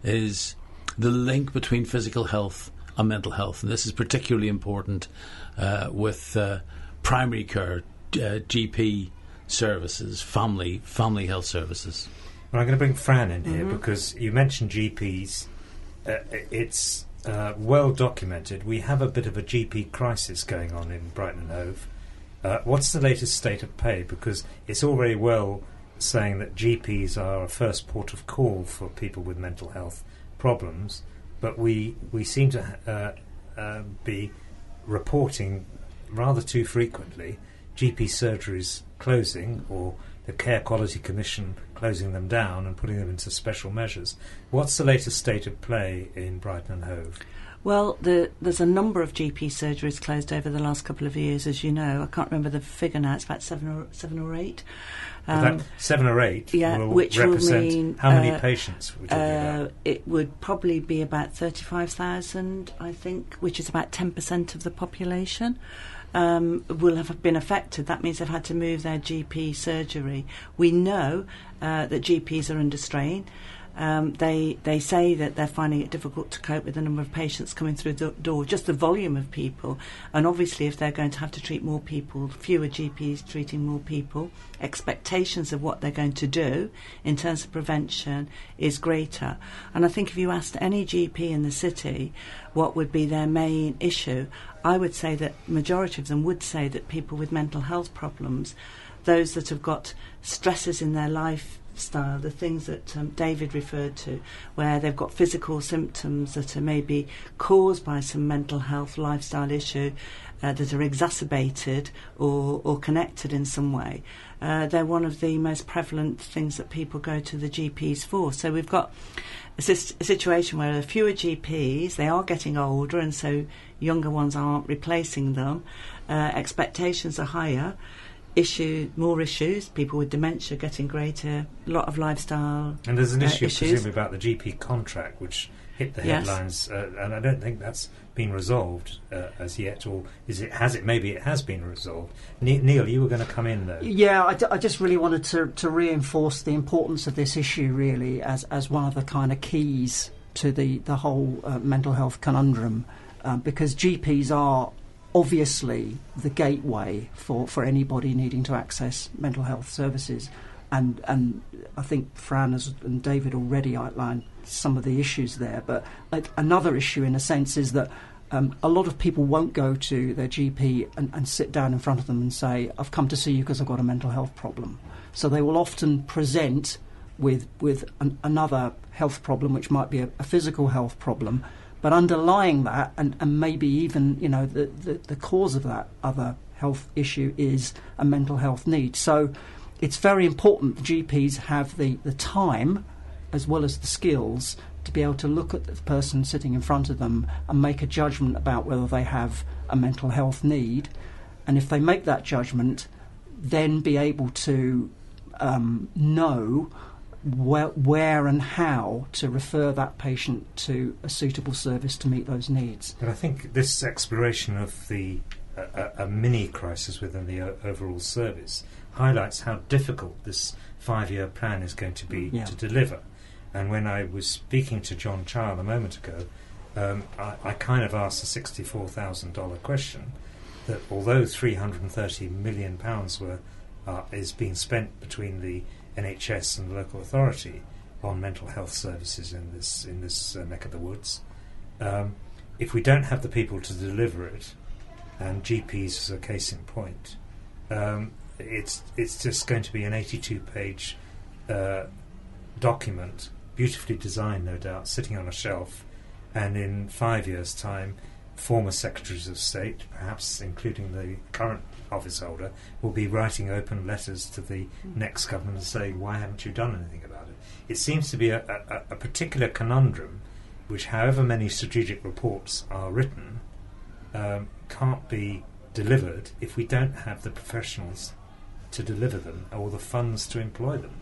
[SPEAKER 5] is the link between physical health and mental health. And this is particularly important uh, with uh, primary care, uh, G P services, family family health services.
[SPEAKER 2] Well, I'm going to bring Fran in here
[SPEAKER 6] Mm-hmm.
[SPEAKER 2] because you mentioned G Ps. Uh, it's uh, well documented. We have a bit of a G P crisis going on in Brighton and Hove. Uh, what's the latest state of play? Because it's all very well saying that G Ps are a first port of call for people with mental health problems, but we we seem to uh, uh, be reporting rather too frequently G P surgeries closing, or the Care Quality Commission closing them down and putting them into special measures. What's the latest state of play in Brighton and Hove?
[SPEAKER 6] Well, the, there's a number of G P surgeries closed over the last couple of years, as you know. I can't remember the figure now. It's about seven or seven or eight.
[SPEAKER 2] Um, that seven or eight
[SPEAKER 6] yeah,
[SPEAKER 2] will
[SPEAKER 6] which
[SPEAKER 2] represent
[SPEAKER 6] will mean,
[SPEAKER 2] how many
[SPEAKER 6] uh,
[SPEAKER 2] patients we're talking
[SPEAKER 6] uh,
[SPEAKER 2] about?
[SPEAKER 6] It would probably be about thirty-five thousand, I think, which is about ten percent of the population. Um, will have been affected. That means they've had to move their G P surgery. We know uh, that G Ps are under strain. Um, they they say that they're finding it difficult to cope with the number of patients coming through the door, just the volume of people. And obviously, if they're going to have to treat more people, fewer G Ps treating more people, expectations of what they're going to do in terms of prevention is greater. And I think if you asked any G P in the city what would be their main issue, I would say that majority of them would say that people with mental health problems, those that have got stresses in their lifestyle, the things that um, David referred to, where they've got physical symptoms that are maybe caused by some mental health lifestyle issue uh, that are exacerbated or, or connected in some way, uh, they're one of the most prevalent things that people go to the G Ps for. So we've got a, sis- a situation where there are fewer G Ps, they are getting older, and so younger ones aren't replacing them. Uh, expectations are higher. Issue more issues. People with dementia getting greater. A lot of lifestyle.
[SPEAKER 2] And there's an
[SPEAKER 6] uh,
[SPEAKER 2] issue,
[SPEAKER 6] issues.
[SPEAKER 2] presumably, about the G P contract, which hit the
[SPEAKER 6] Yes.
[SPEAKER 2] headlines, uh, and I don't think that's been resolved uh, as yet. Or is it? Has it? Maybe it has been resolved. Ne- Neil, you were going to come in though.
[SPEAKER 7] Yeah, I, d- I just really wanted to, to reinforce the importance of this issue, really, as, as one of the kind of keys to the, the whole uh, mental health conundrum, uh, because G Ps are obviously the gateway for, for anybody needing to access mental health services. And and I think Fran has, and David already outlined some of the issues there. But like, another issue, in a sense, is that um, a lot of people won't go to their G P and, and sit down in front of them and say, I've come to see you because I've got a mental health problem. So they will often present with, with an, another health problem, which might be a, a physical health problem. But underlying that, and, and maybe even, you know, the, the, the cause of that other health issue is a mental health need. So it's very important that G Ps have the, the time as well as the skills to be able to look at the person sitting in front of them and make a judgment about whether they have a mental health need. And if they make that judgment, then be able to um, know where, where and how to refer that patient to a suitable service to meet those needs.
[SPEAKER 2] But I think this exploration of the uh, a mini crisis within the o- overall service highlights how difficult this five-year plan is going to be
[SPEAKER 7] Yeah.
[SPEAKER 2] to deliver. And when I was speaking to John Child a moment ago, um, I, I kind of asked the sixty-four thousand dollars question, that although three hundred thirty million pounds were uh, is being spent between the N H S and the local authority on mental health services in this in this uh, neck of the woods, um, if we don't have the people to deliver it, and G Ps is a case in point, um, it's it's just going to be an eighty-two page uh, document, beautifully designed, no doubt, sitting on a shelf, and in five years' time, former secretaries of state, perhaps including the current office holder, will be writing open letters to the mm. next government and saying, why haven't you done anything about it? It seems to be a, a, a particular conundrum which, however many strategic reports are written, um, can't be delivered if we don't have the professionals to deliver them or the funds to employ them.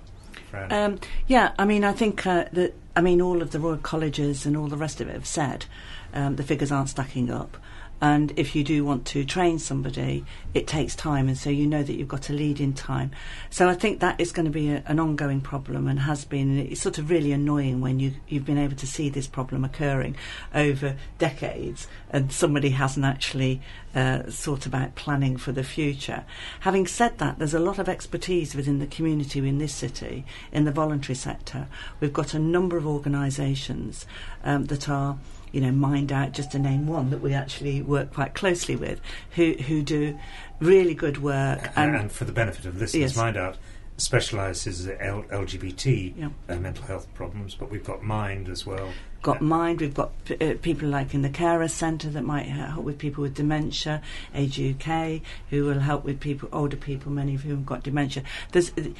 [SPEAKER 6] Um, yeah, I mean, I think uh, that, I mean, all of the Royal Colleges and all the rest of it have said um, the figures aren't stacking up. And if you do want to train somebody, it takes time, and so you know that you've got to lead in time. So I think that is going to be a, an ongoing problem, and has been. And it's sort of really annoying when you, you've been able to see this problem occurring over decades, and somebody hasn't actually uh, thought about planning for the future. Having said that, there's a lot of expertise within the community in this city, in the voluntary sector. We've got a number of organisations um, that are, you know, Mind Out, just to name one, that we actually work quite closely with, who who do really good work.
[SPEAKER 2] And, and for the benefit of listeners,
[SPEAKER 6] yes.
[SPEAKER 2] Mind Out specialises in L- LGBT
[SPEAKER 6] yeah.
[SPEAKER 2] uh, mental health problems, but we've got Mind as well.
[SPEAKER 6] Got Mind, we've got p- uh, people like in the Carer Centre that might help with people with dementia, Age U K, who will help with people, older people, many of whom have got dementia. There's, it,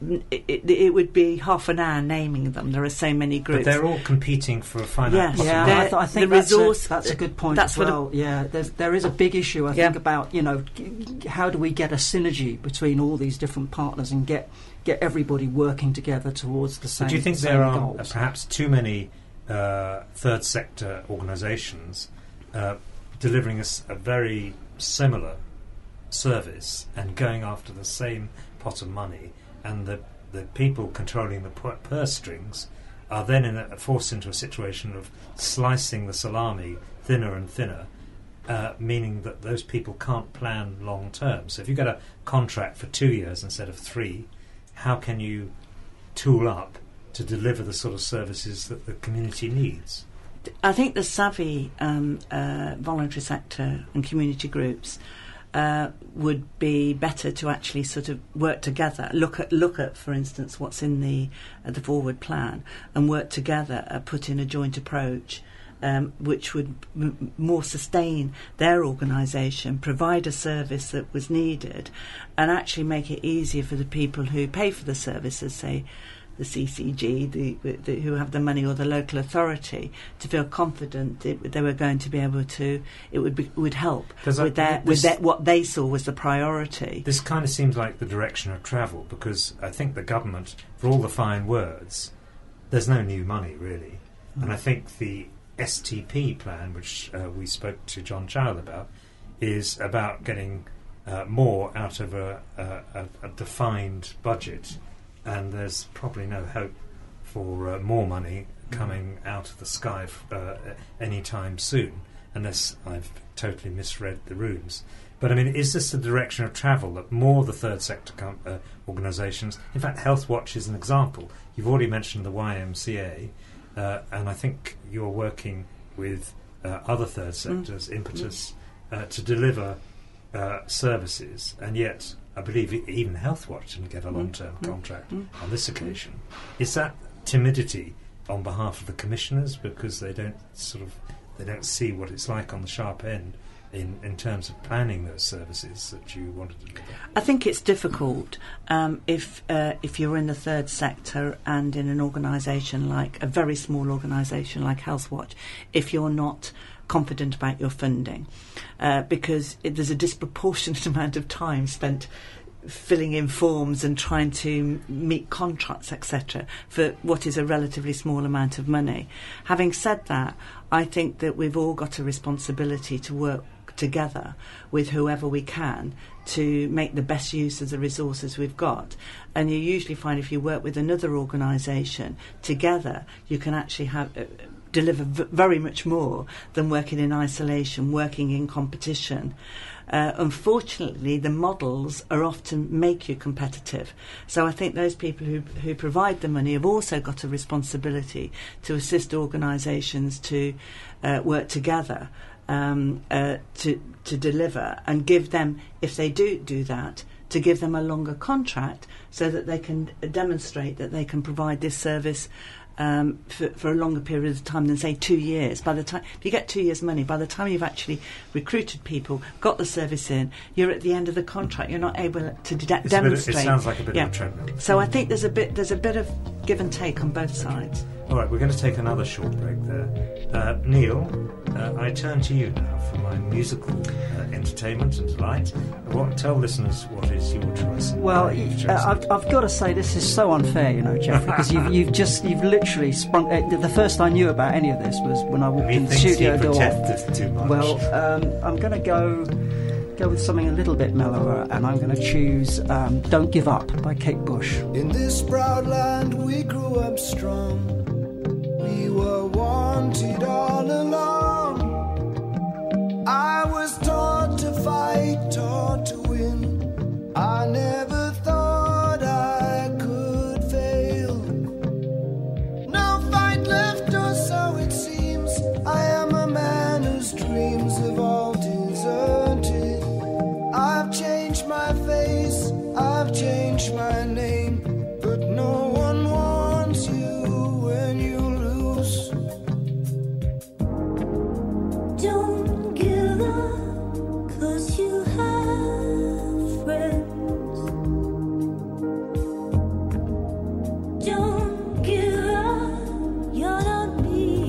[SPEAKER 6] it, it would be half an hour naming them. There are so many groups.
[SPEAKER 2] But they're all competing for a finite
[SPEAKER 6] yes.
[SPEAKER 2] possibility.
[SPEAKER 7] Yeah, I, th- I think
[SPEAKER 6] the
[SPEAKER 7] that's,
[SPEAKER 6] resource,
[SPEAKER 7] a, that's a good point
[SPEAKER 6] that's
[SPEAKER 7] as well. A, yeah, there's, there is a big issue, I
[SPEAKER 6] yeah.
[SPEAKER 7] think, about, you know, how do we get a synergy between all these different partners and get get everybody working together towards the same
[SPEAKER 2] goals. Do you think
[SPEAKER 7] the
[SPEAKER 2] there are
[SPEAKER 7] goals.
[SPEAKER 2] perhaps too many uh, third sector organisations uh, delivering us a, a very similar service and going after the same pot of money, and the the people controlling the purse strings are then in a, forced into a situation of slicing the salami thinner and thinner, uh, meaning that those people can't plan long term. So if you get a contract for two years instead of three, how can you tool up to deliver the sort of services that the community needs?
[SPEAKER 6] I think the savvy um, uh, voluntary sector and community groups uh, would be better to actually sort of work together. Look at, look at, for instance, what's in the uh, the forward plan, and work together, uh, put in a joint approach, um, which would m- more sustain their organisation, provide a service that was needed, and actually make it easier for the people who pay for the services, say the C C G, the, the, who have the money, or the local authority, to feel confident that they were going to be able to, it would be, would help with,
[SPEAKER 2] I,
[SPEAKER 6] their, with their, what they saw was the priority.
[SPEAKER 2] This kind of seems like the direction of travel, because I think the government, for all the fine words, there's no new money, really. Mm. And I think the S T P plan, which uh, we spoke to John Child about, is about getting uh, more out of a, a, a defined budget. And there's probably no hope for uh, more money coming mm. out of the sky f- uh, any time soon, unless I've totally misread the rooms. But I mean, is this the direction of travel, that more of the third sector com- uh, organisations, in fact Health Watch is an example. You've already mentioned the Y M C A, uh, and I think you're working with uh, other third sectors, mm. Impetus, mm. uh, to deliver uh, services, and yet I believe even Health Watch didn't get a long-term mm. contract mm. on this occasion. Is that timidity on behalf of the commissioners, because they don't sort of they don't see what it's like on the sharp end in, in terms of planning those services that you wanted to deliver?
[SPEAKER 6] I think it's difficult um, if uh, if you're in the third sector and in an organisation like a very small organisation like Health Watch, if you're not confident about your funding, uh, because it, there's a disproportionate amount of time spent filling in forms and trying to meet contracts, et cetera, for what is a relatively small amount of money. Having said that, I think that we've all got a responsibility to work together with whoever we can to make the best use of the resources we've got. And you usually find if you work with another organisation together, you can actually have uh, deliver v- very much more than working in isolation, working in competition. Uh, unfortunately, the models are often make you competitive. So I think those people who, who provide the money have also got a responsibility to assist organisations to uh, work together um, uh, to, to deliver, and give them, if they do do that, to give them a longer contract so that they can demonstrate that they can provide this service Um, for, for a longer period of time than, say, two years. By the time, if you get two years' money, by the time you've actually recruited people, got the service in, you're at the end of the contract. You're not able to de- demonstrate.
[SPEAKER 2] Of, it sounds like a bit
[SPEAKER 6] yeah.
[SPEAKER 2] of a treadmill.
[SPEAKER 6] So I think there's a bit there's a bit of give and take on both sides.
[SPEAKER 2] All right, we're going to take another short break there. Uh, Neil, uh, I turn to you now for my musical uh, entertainment and delight. What, tell listeners what is your choice.
[SPEAKER 7] Well, uh, I've, I've got to say this is so unfair, you know, Jeffrey, because you've, you've just you've literally sprung. Uh, the first I knew about any of this was when I walked in the studio door.
[SPEAKER 2] Too much.
[SPEAKER 7] Well, um, I'm going to go go with something a little bit mellower, and I'm going to choose um, "Don't Give Up" by Kate Bush.
[SPEAKER 4] In this proud land, we grew up strong. We were wanted all along. I was taught to fight, taught to win. I never thought I could fail. No fight left, or so it seems. I am a man whose dreams have all deserted. I've changed my face, I've changed my name, but no one wants you when you lose.
[SPEAKER 8] Don't give up, 'cause you have friends. Don't give up, you're not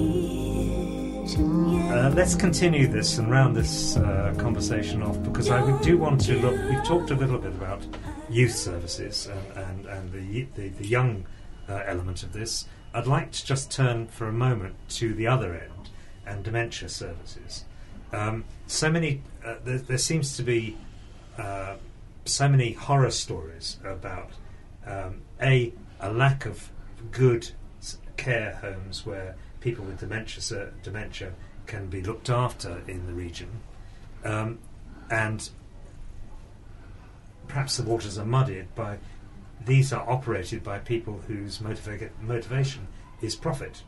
[SPEAKER 8] beaten yet.
[SPEAKER 2] Uh, let's continue this and round this uh, conversation off, because I do want to look. We've talked a little bit about youth services and, and, and the, the, the young uh, element of this. I'd like to just turn for a moment to the other end and dementia services. Um, so many, uh, there, there seems to be uh, so many horror stories about um, a a lack of good care homes where people with dementia dementia can be looked after in the region, um, and perhaps the waters are muddied by these are operated by people whose motiva- motivation is profit,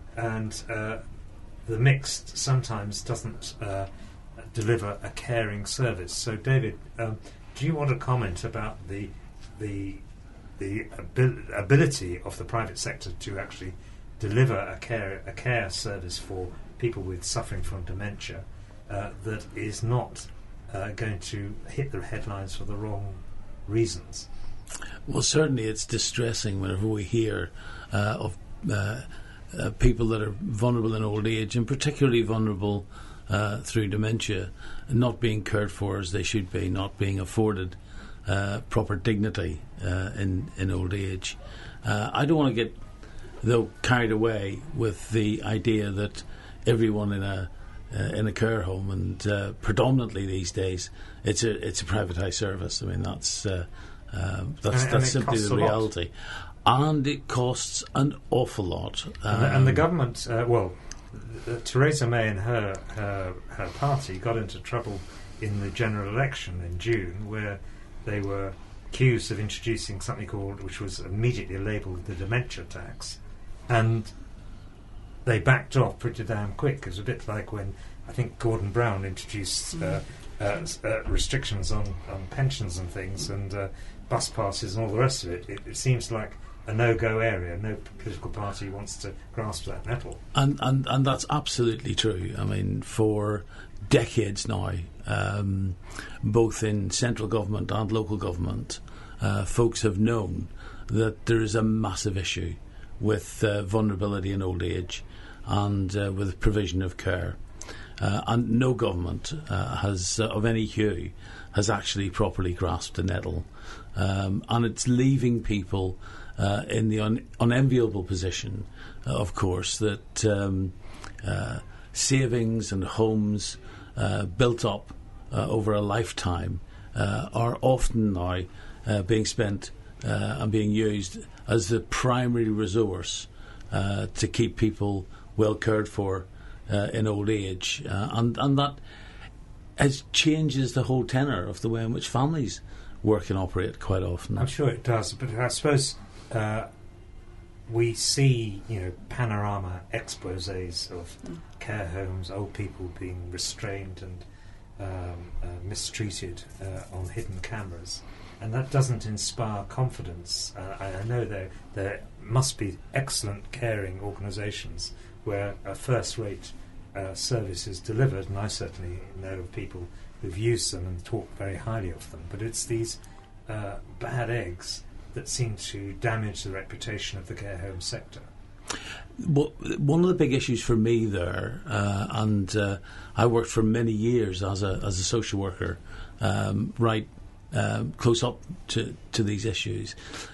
[SPEAKER 2] and uh, the mixed sometimes doesn't uh, deliver a caring service. So, David, um, do you want to comment about the the the abil- ability of the private sector to actually deliver a care a care service for people with suffering from dementia uh, that is not uh, going to hit the headlines for the wrong reasons?
[SPEAKER 5] Well, certainly it's distressing whenever we hear uh, of uh, uh, people that are vulnerable in old age, and particularly vulnerable uh, through dementia, not being cared for as they should be, not being afforded uh, proper dignity uh, in, in old age. Uh, I don't want to get, though, carried away with the idea that everyone in a uh, in a care home, and uh, predominantly these days, it's a it's a privatised service. I mean, that's uh, uh, that's
[SPEAKER 2] and,
[SPEAKER 5] that's
[SPEAKER 2] and
[SPEAKER 5] simply the reality, and it costs an awful lot. Um,
[SPEAKER 2] and, the, and the government, uh, well, uh, Theresa May and her, her her party got into trouble in the general election in June, where they were accused of introducing something called, which was immediately labelled the dementia tax, and they backed off pretty damn quick. It was a bit like when I think Gordon Brown introduced uh, uh, uh, restrictions on, on pensions and things, and uh, bus passes and all the rest of it. It, it seems like a no-go area. No political party wants to grasp that nettle.
[SPEAKER 5] And, and, and that's absolutely true. I mean, for decades now, um, both in central government and local government, uh, folks have known that there is a massive issue with uh, vulnerability in old age and uh, with provision of care. Uh, and no government uh, has, uh, of any hue, has actually properly grasped the nettle. Um, and it's leaving people uh, in the un- unenviable position, uh, of course, that um, uh, savings and homes uh, built up uh, over a lifetime uh, are often now uh, being spent uh, and being used as the primary resource uh, to keep people well cared for uh, in old age, uh, and and that has changes the whole tenor of the way in which families work and operate quite often.
[SPEAKER 2] I'm sure it does, but I suppose uh, we see, you know, panorama exposés of care homes, old people being restrained and um, uh, mistreated uh, on hidden cameras, and that doesn't inspire confidence. Uh, I, I know there there must be excellent caring organisations where a first-rate uh, service is delivered, and I certainly know of people who've used them and talk very highly of them, but it's these uh, bad eggs that seem to damage the reputation of the care home sector.
[SPEAKER 5] Well, one of the big issues for me there, uh, and uh, I worked for many years as a as a social worker, um, right um, close up to, to these issues,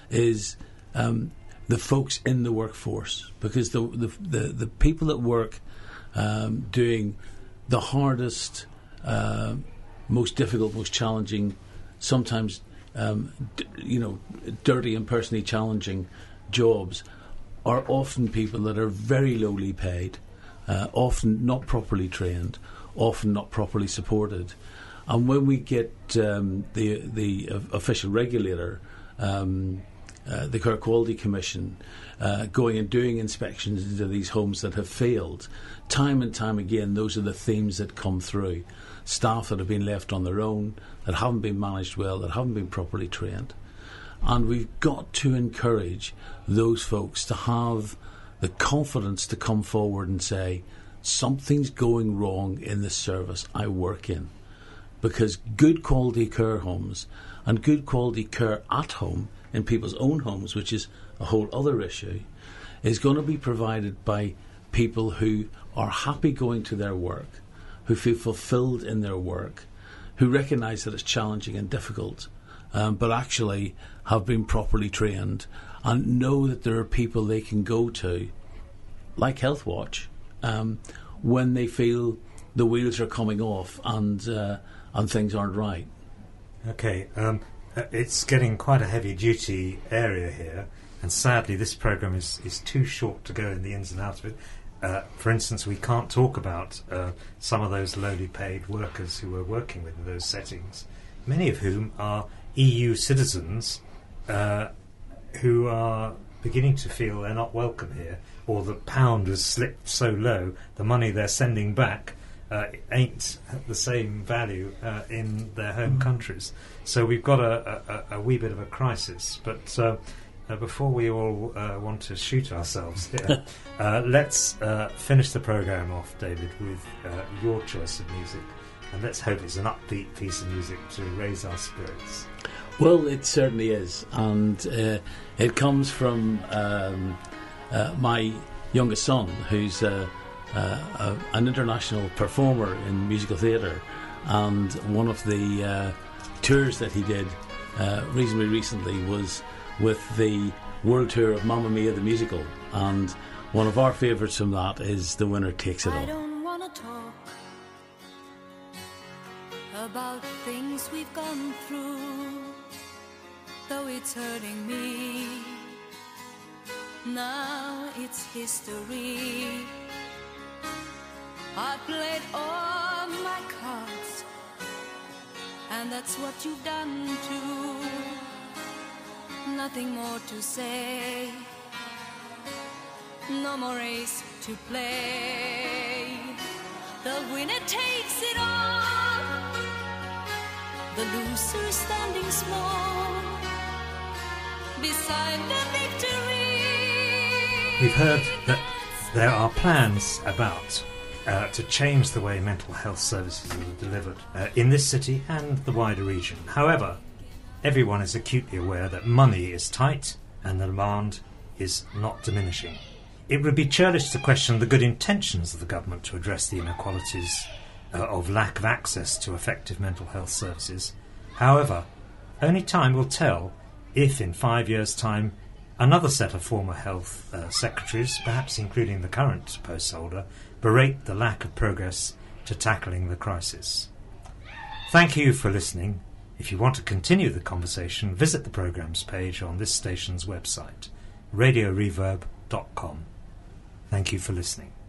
[SPEAKER 5] is um, the folks in the workforce, because the the the, the people that work um, doing the hardest, uh, most difficult, most challenging, sometimes um, d- you know, dirty and personally challenging jobs, are often people that are very lowly paid, uh, often not properly trained, often not properly supported. And when we get um, the the uh, official regulator, um, uh, the Care Quality Commission, uh, going and doing inspections into these homes that have failed, time and time again, those are the themes that come through. Staff that have been left on their own, that haven't been managed well, that haven't been properly trained. And we've got to encourage those folks to have the confidence to come forward and say, something's going wrong in the service I work in. Because good quality care homes and good quality care at home, in people's own homes, which is a whole other issue, is going to be provided by people who are happy going to their work, who feel fulfilled in their work, who recognise that it's challenging and difficult, um, but actually have been properly trained and know that there are people they can go to, like Health Watch, um, when they feel the wheels are coming off and uh, and things aren't right.
[SPEAKER 2] Okay, um, uh, it's getting quite a heavy-duty area here, and sadly this programme is, is too short to go in the ins and outs of it. Uh, for instance, we can't talk about uh, some of those lowly paid workers who are working within those settings, many of whom are E U citizens uh, who are beginning to feel they're not welcome here, or the pound has slipped so low, the money they're sending back uh, ain't the same value uh, in their home countries. So we've got a, a, a wee bit of a crisis. But uh, uh, before we all uh, want to shoot ourselves here, uh, let's uh, finish the programme off, David, with uh, your choice of music. And let's hope it's an upbeat piece of music to raise our spirits.
[SPEAKER 5] Well, it certainly is, and uh, it comes from um, uh, my youngest son, who's uh, uh, uh, an international performer in musical theatre, and one of the uh, tours that he did uh, reasonably recently was with the world tour of Mamma Mia the musical, and one of our favourites from that is The Winner Takes It All.
[SPEAKER 8] I don't want to talk about things we've gone through, though it's hurting me. Now it's history. I played all my cards, and that's what you've done too. Nothing more to say, no more race to play. The winner takes it all, the loser standing small beside the victory.
[SPEAKER 2] We've heard that there are plans about uh, to change the way mental health services are delivered uh, in this city and the wider region. However, everyone is acutely aware that money is tight and the demand is not diminishing. It would be churlish to question the good intentions of the government to address the inequalities uh, of lack of access to effective mental health services. However, only time will tell if in five years' time another set of former health uh, secretaries, perhaps including the current post holder, berate the lack of progress to tackling the crisis. Thank you for listening. If you want to continue the conversation, visit the programme's page on this station's website, radio reverb dot com. Thank you for listening.